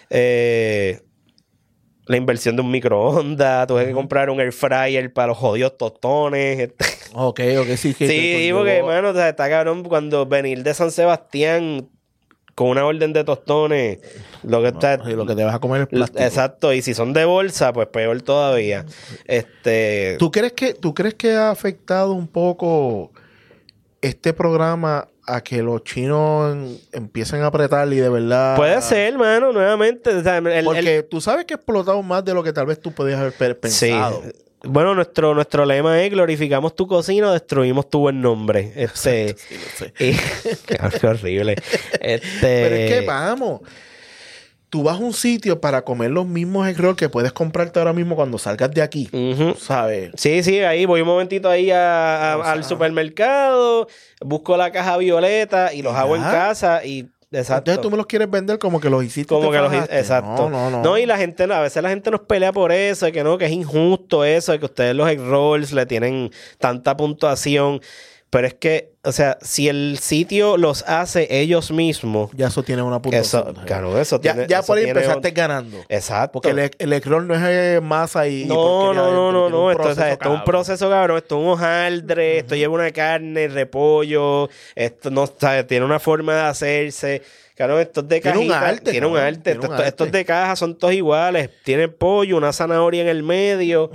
la inversión de un microondas, tuve que comprar un air fryer para los jodidos tostones. Ok, sí. Sí, porque, hermano, o sea, está cabrón cuando venir de San Sebastián con una orden de tostones, lo que te vas a comer es plástico. Exacto, y si son de bolsa, pues peor todavía. ¿Tú crees que ha afectado un poco este programa a que los chinos empiecen a apretar y de verdad... Puede ser, hermano, nuevamente. O sea, porque tú sabes que ha explotado más de lo que tal vez tú podías haber pensado. Sí. Bueno, nuestro lema es: glorificamos tu cocina o destruimos tu buen nombre. Sí, lo sé. Qué horrible. Pero es que vamos... Tú vas a un sitio para comer los mismos egg rolls que puedes comprarte ahora mismo cuando salgas de aquí, ¿sabes? Sí, ahí voy un momentito ahí al supermercado, busco la caja violeta y los hago en casa y... Exacto. Entonces tú me los quieres vender como que los hiciste. Como que exacto. No, y a veces la gente nos pelea por eso, de que no, que es injusto eso, de que ustedes los egg rolls le tienen tanta puntuación. Pero es que, o sea, si el sitio los hace ellos mismos... Ya eso tiene una puntuación. Ya por ahí empezaste ganando. Exacto. Porque el egg roll no es masa y... No. Esto es un proceso, cabrón. Esto es un hojaldre, esto lleva una carne, repollo, esto no, ¿sabes? Tiene una forma de hacerse... Claro, estos de caja. Tiene un arte. Estos de caja son todos iguales. Tienen pollo, una zanahoria en el medio...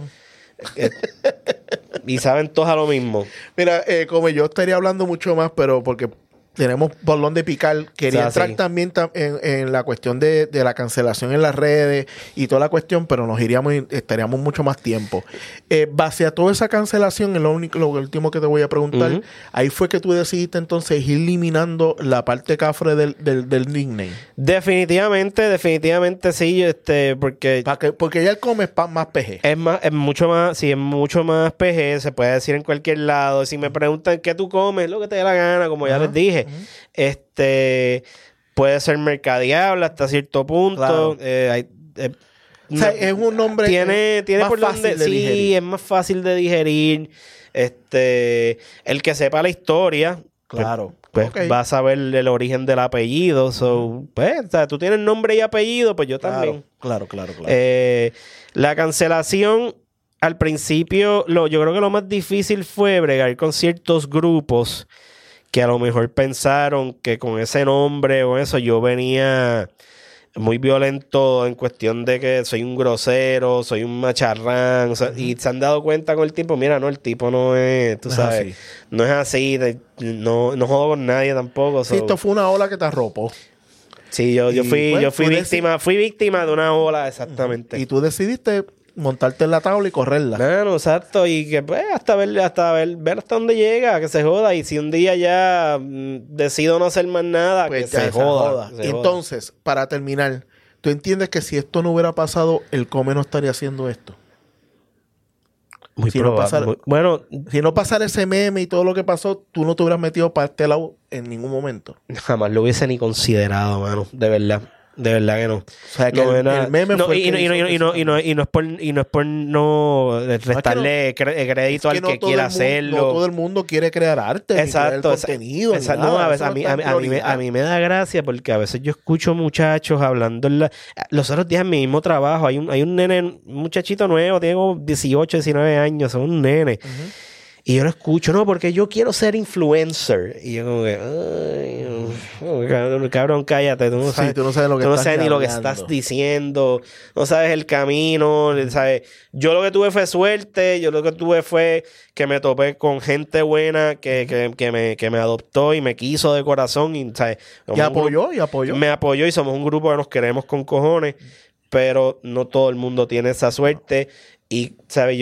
y saben todos a lo mismo. Mira, como yo estaría hablando mucho más, pero porque tenemos por donde picar, quería entrar también en la cuestión de la cancelación en las redes y toda la cuestión, pero estaríamos mucho más tiempo. Base a toda esa cancelación, lo último que te voy a preguntar, ahí fue que tú decidiste entonces ir eliminando la parte cafre del nickname. Definitivamente sí, porque ya el come es más PG. Es mucho más PG, se puede decir en cualquier lado. Si me preguntan qué tú comes, lo que te dé la gana, como ya les dije. puede ser mercadeable hasta cierto punto. Claro. O sea, es un nombre tiene más por fácil donde de digerir. sí, es más fácil de digerir. El que sepa la historia, Claro. pues Ok. va a saber el origen del apellido. So, pues, o sea, tú tienes nombre y apellido, pues yo también. Claro. La cancelación, al principio, yo creo que lo más difícil fue bregar con ciertos grupos que a lo mejor pensaron que con ese nombre o eso yo venía muy violento en cuestión de que soy un grosero, soy un macharrán, o sea, y se han dado cuenta con el tiempo, mira, no, el tipo no es, tú No es sabes, así. no es así, no jodo con nadie tampoco. Sí, So. esto fue una ola que te arropó. Sí, yo Y, fui pues, fui víctima de una ola, exactamente. Y tú decidiste montarte en la tabla y correrla. Mano, exacto, y que pues hasta ver hasta dónde llega, que se joda, y si un día ya decido no hacer más nada, Pues que ya se joda. que se joda. Entonces, para terminar, ¿tú entiendes que si esto no hubiera pasado, el Come no estaría haciendo esto? Muy si no probable. pasara- Bueno, Si no pasara ese meme y todo lo que pasó, tú no te hubieras metido para este lado en ningún momento. jamás lo hubiese ni considerado, mano, de verdad. De verdad que no. O sea, que No, el meme no, fue el y que hizo que no es por no restarle crédito es al que todo quiera el mundo- hacerlo. No todo el mundo quiere crear arte, ni crear Exacto, contenido. ni exacto. nada. No, a veces Eso a no mí, está en a prioridad. mí me da gracia porque a veces yo escucho muchachos hablando los otros días en mi mismo trabajo. Hay un nene, un muchachito nuevo, tiene como 18, 19 años, es un nene. Ujú. Y yo lo escucho, no, porque yo quiero ser influencer. Y yo como que, ay, cabrón, cállate. Tú no Sí, sabes, tú no sabes lo que tú no estás sabes ni lo que hablando. estás diciendo. No sabes el camino, ¿sabes? Yo lo que tuve fue suerte. Yo lo que tuve fue que me topé con gente buena que me adoptó y me quiso de corazón. Y, ¿sabes? Y apoyó. Me apoyó y somos un grupo que nos queremos con cojones. Pero no todo el mundo tiene esa suerte. Y, ¿sabes?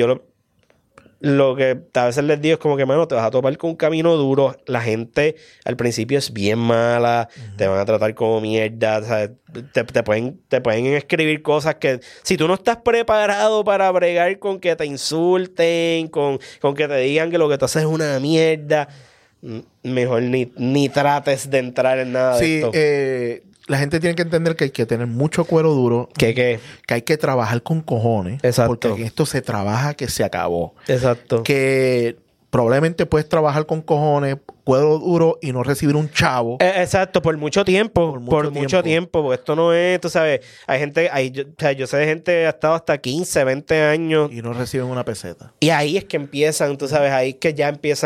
Lo que a veces les digo es como que, mano, te vas a topar con un camino duro. La gente al principio es bien mala. Te van a tratar como mierda. ¿Sabes? Te pueden escribir cosas que... Si tú no estás preparado para bregar con que te insulten, con que te digan que lo que tú haces es una mierda, mejor ni trates de entrar en nada de Sí, esto. la gente tiene que entender que hay que tener mucho cuero duro, ¿Qué? que hay que trabajar con cojones. Exacto. Porque en esto se trabaja que se acabó. Exacto. Que probablemente puedes trabajar con cojones, cuero duro y no recibir un chavo. Exacto, por mucho tiempo. Por mucho tiempo. Porque esto no es, tú sabes, hay gente, yo sé de gente que ha estado hasta 15, 20 años. Y no reciben una peseta. Y ahí es que empiezan, tú sabes, ahí es que ya empiezan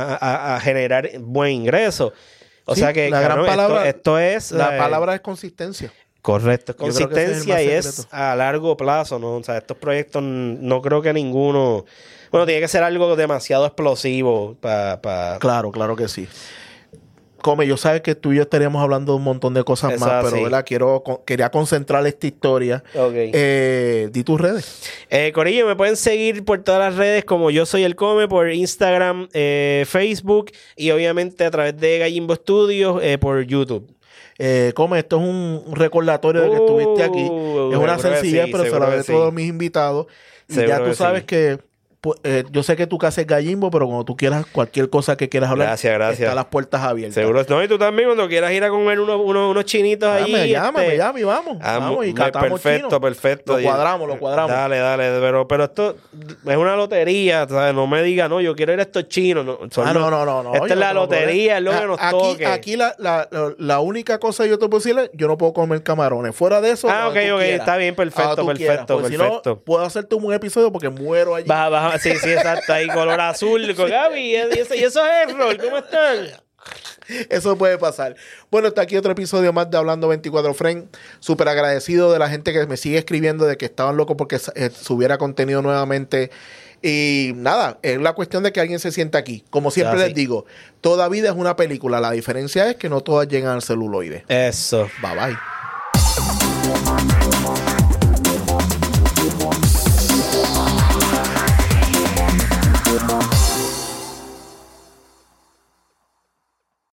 a generar buen ingreso. O Sí, sea que la gran cabrón, palabra- esto es... La palabra es consistencia. Correcto, es Yo creo que ese es el consistencia más y es secreto. a largo plazo, ¿no? O sea, estos proyectos no creo que ninguno... Bueno, tiene que ser algo demasiado explosivo para... Claro que sí. Come, yo sabes que tú y yo estaríamos hablando de un montón de cosas Eso más, así. pero ¿verdad? Quería concentrar esta historia. Ok. Di tus redes. Corillo, me pueden seguir por todas las redes como Yo Soy El Come, por Instagram, Facebook y obviamente a través de Gallimbo Studios por YouTube. Come, esto es un recordatorio de que estuviste aquí. Es una seguro que sencilla, sí, pero se seguro la que de sí. todos mis invitados. Y Seguro ya tú que sabes sí. que yo sé que tu casa es Gallimbo, pero cuando tú quieras cualquier cosa que quieras hablar, Gracias. están las puertas abiertas. Seguro. No, y tú también cuando quieras ir a comer unos chinitos allí. Me llama y vamos. Vamos y catamos chino. Perfecto. Lo cuadramos. Dale. Pero esto es una lotería, ¿sabes? No me digas, no, yo quiero ir a estos chinos. No. No. Esta yo es la no tengo lotería, es lo que problema. nos toque. Aquí la única cosa que yo te puedo decirle, yo no puedo comer camarones. Fuera de eso, Ok, donde tú quieras. está bien, perfecto. Porque si no, puedo hacerte un episodio porque muero allí. Baja, sí, exacto, ahí color azul, con Gaby, y esos error, ¿cómo están? Eso puede pasar. Bueno, está aquí otro episodio más de Hablando 24 Frames. Súper agradecido de la gente que me sigue escribiendo de que estaban locos porque subiera contenido nuevamente. Y nada, es la cuestión de que alguien se sienta aquí. Como siempre les digo, toda vida es una película. La diferencia es que no todas llegan al celuloide. Eso. Bye bye.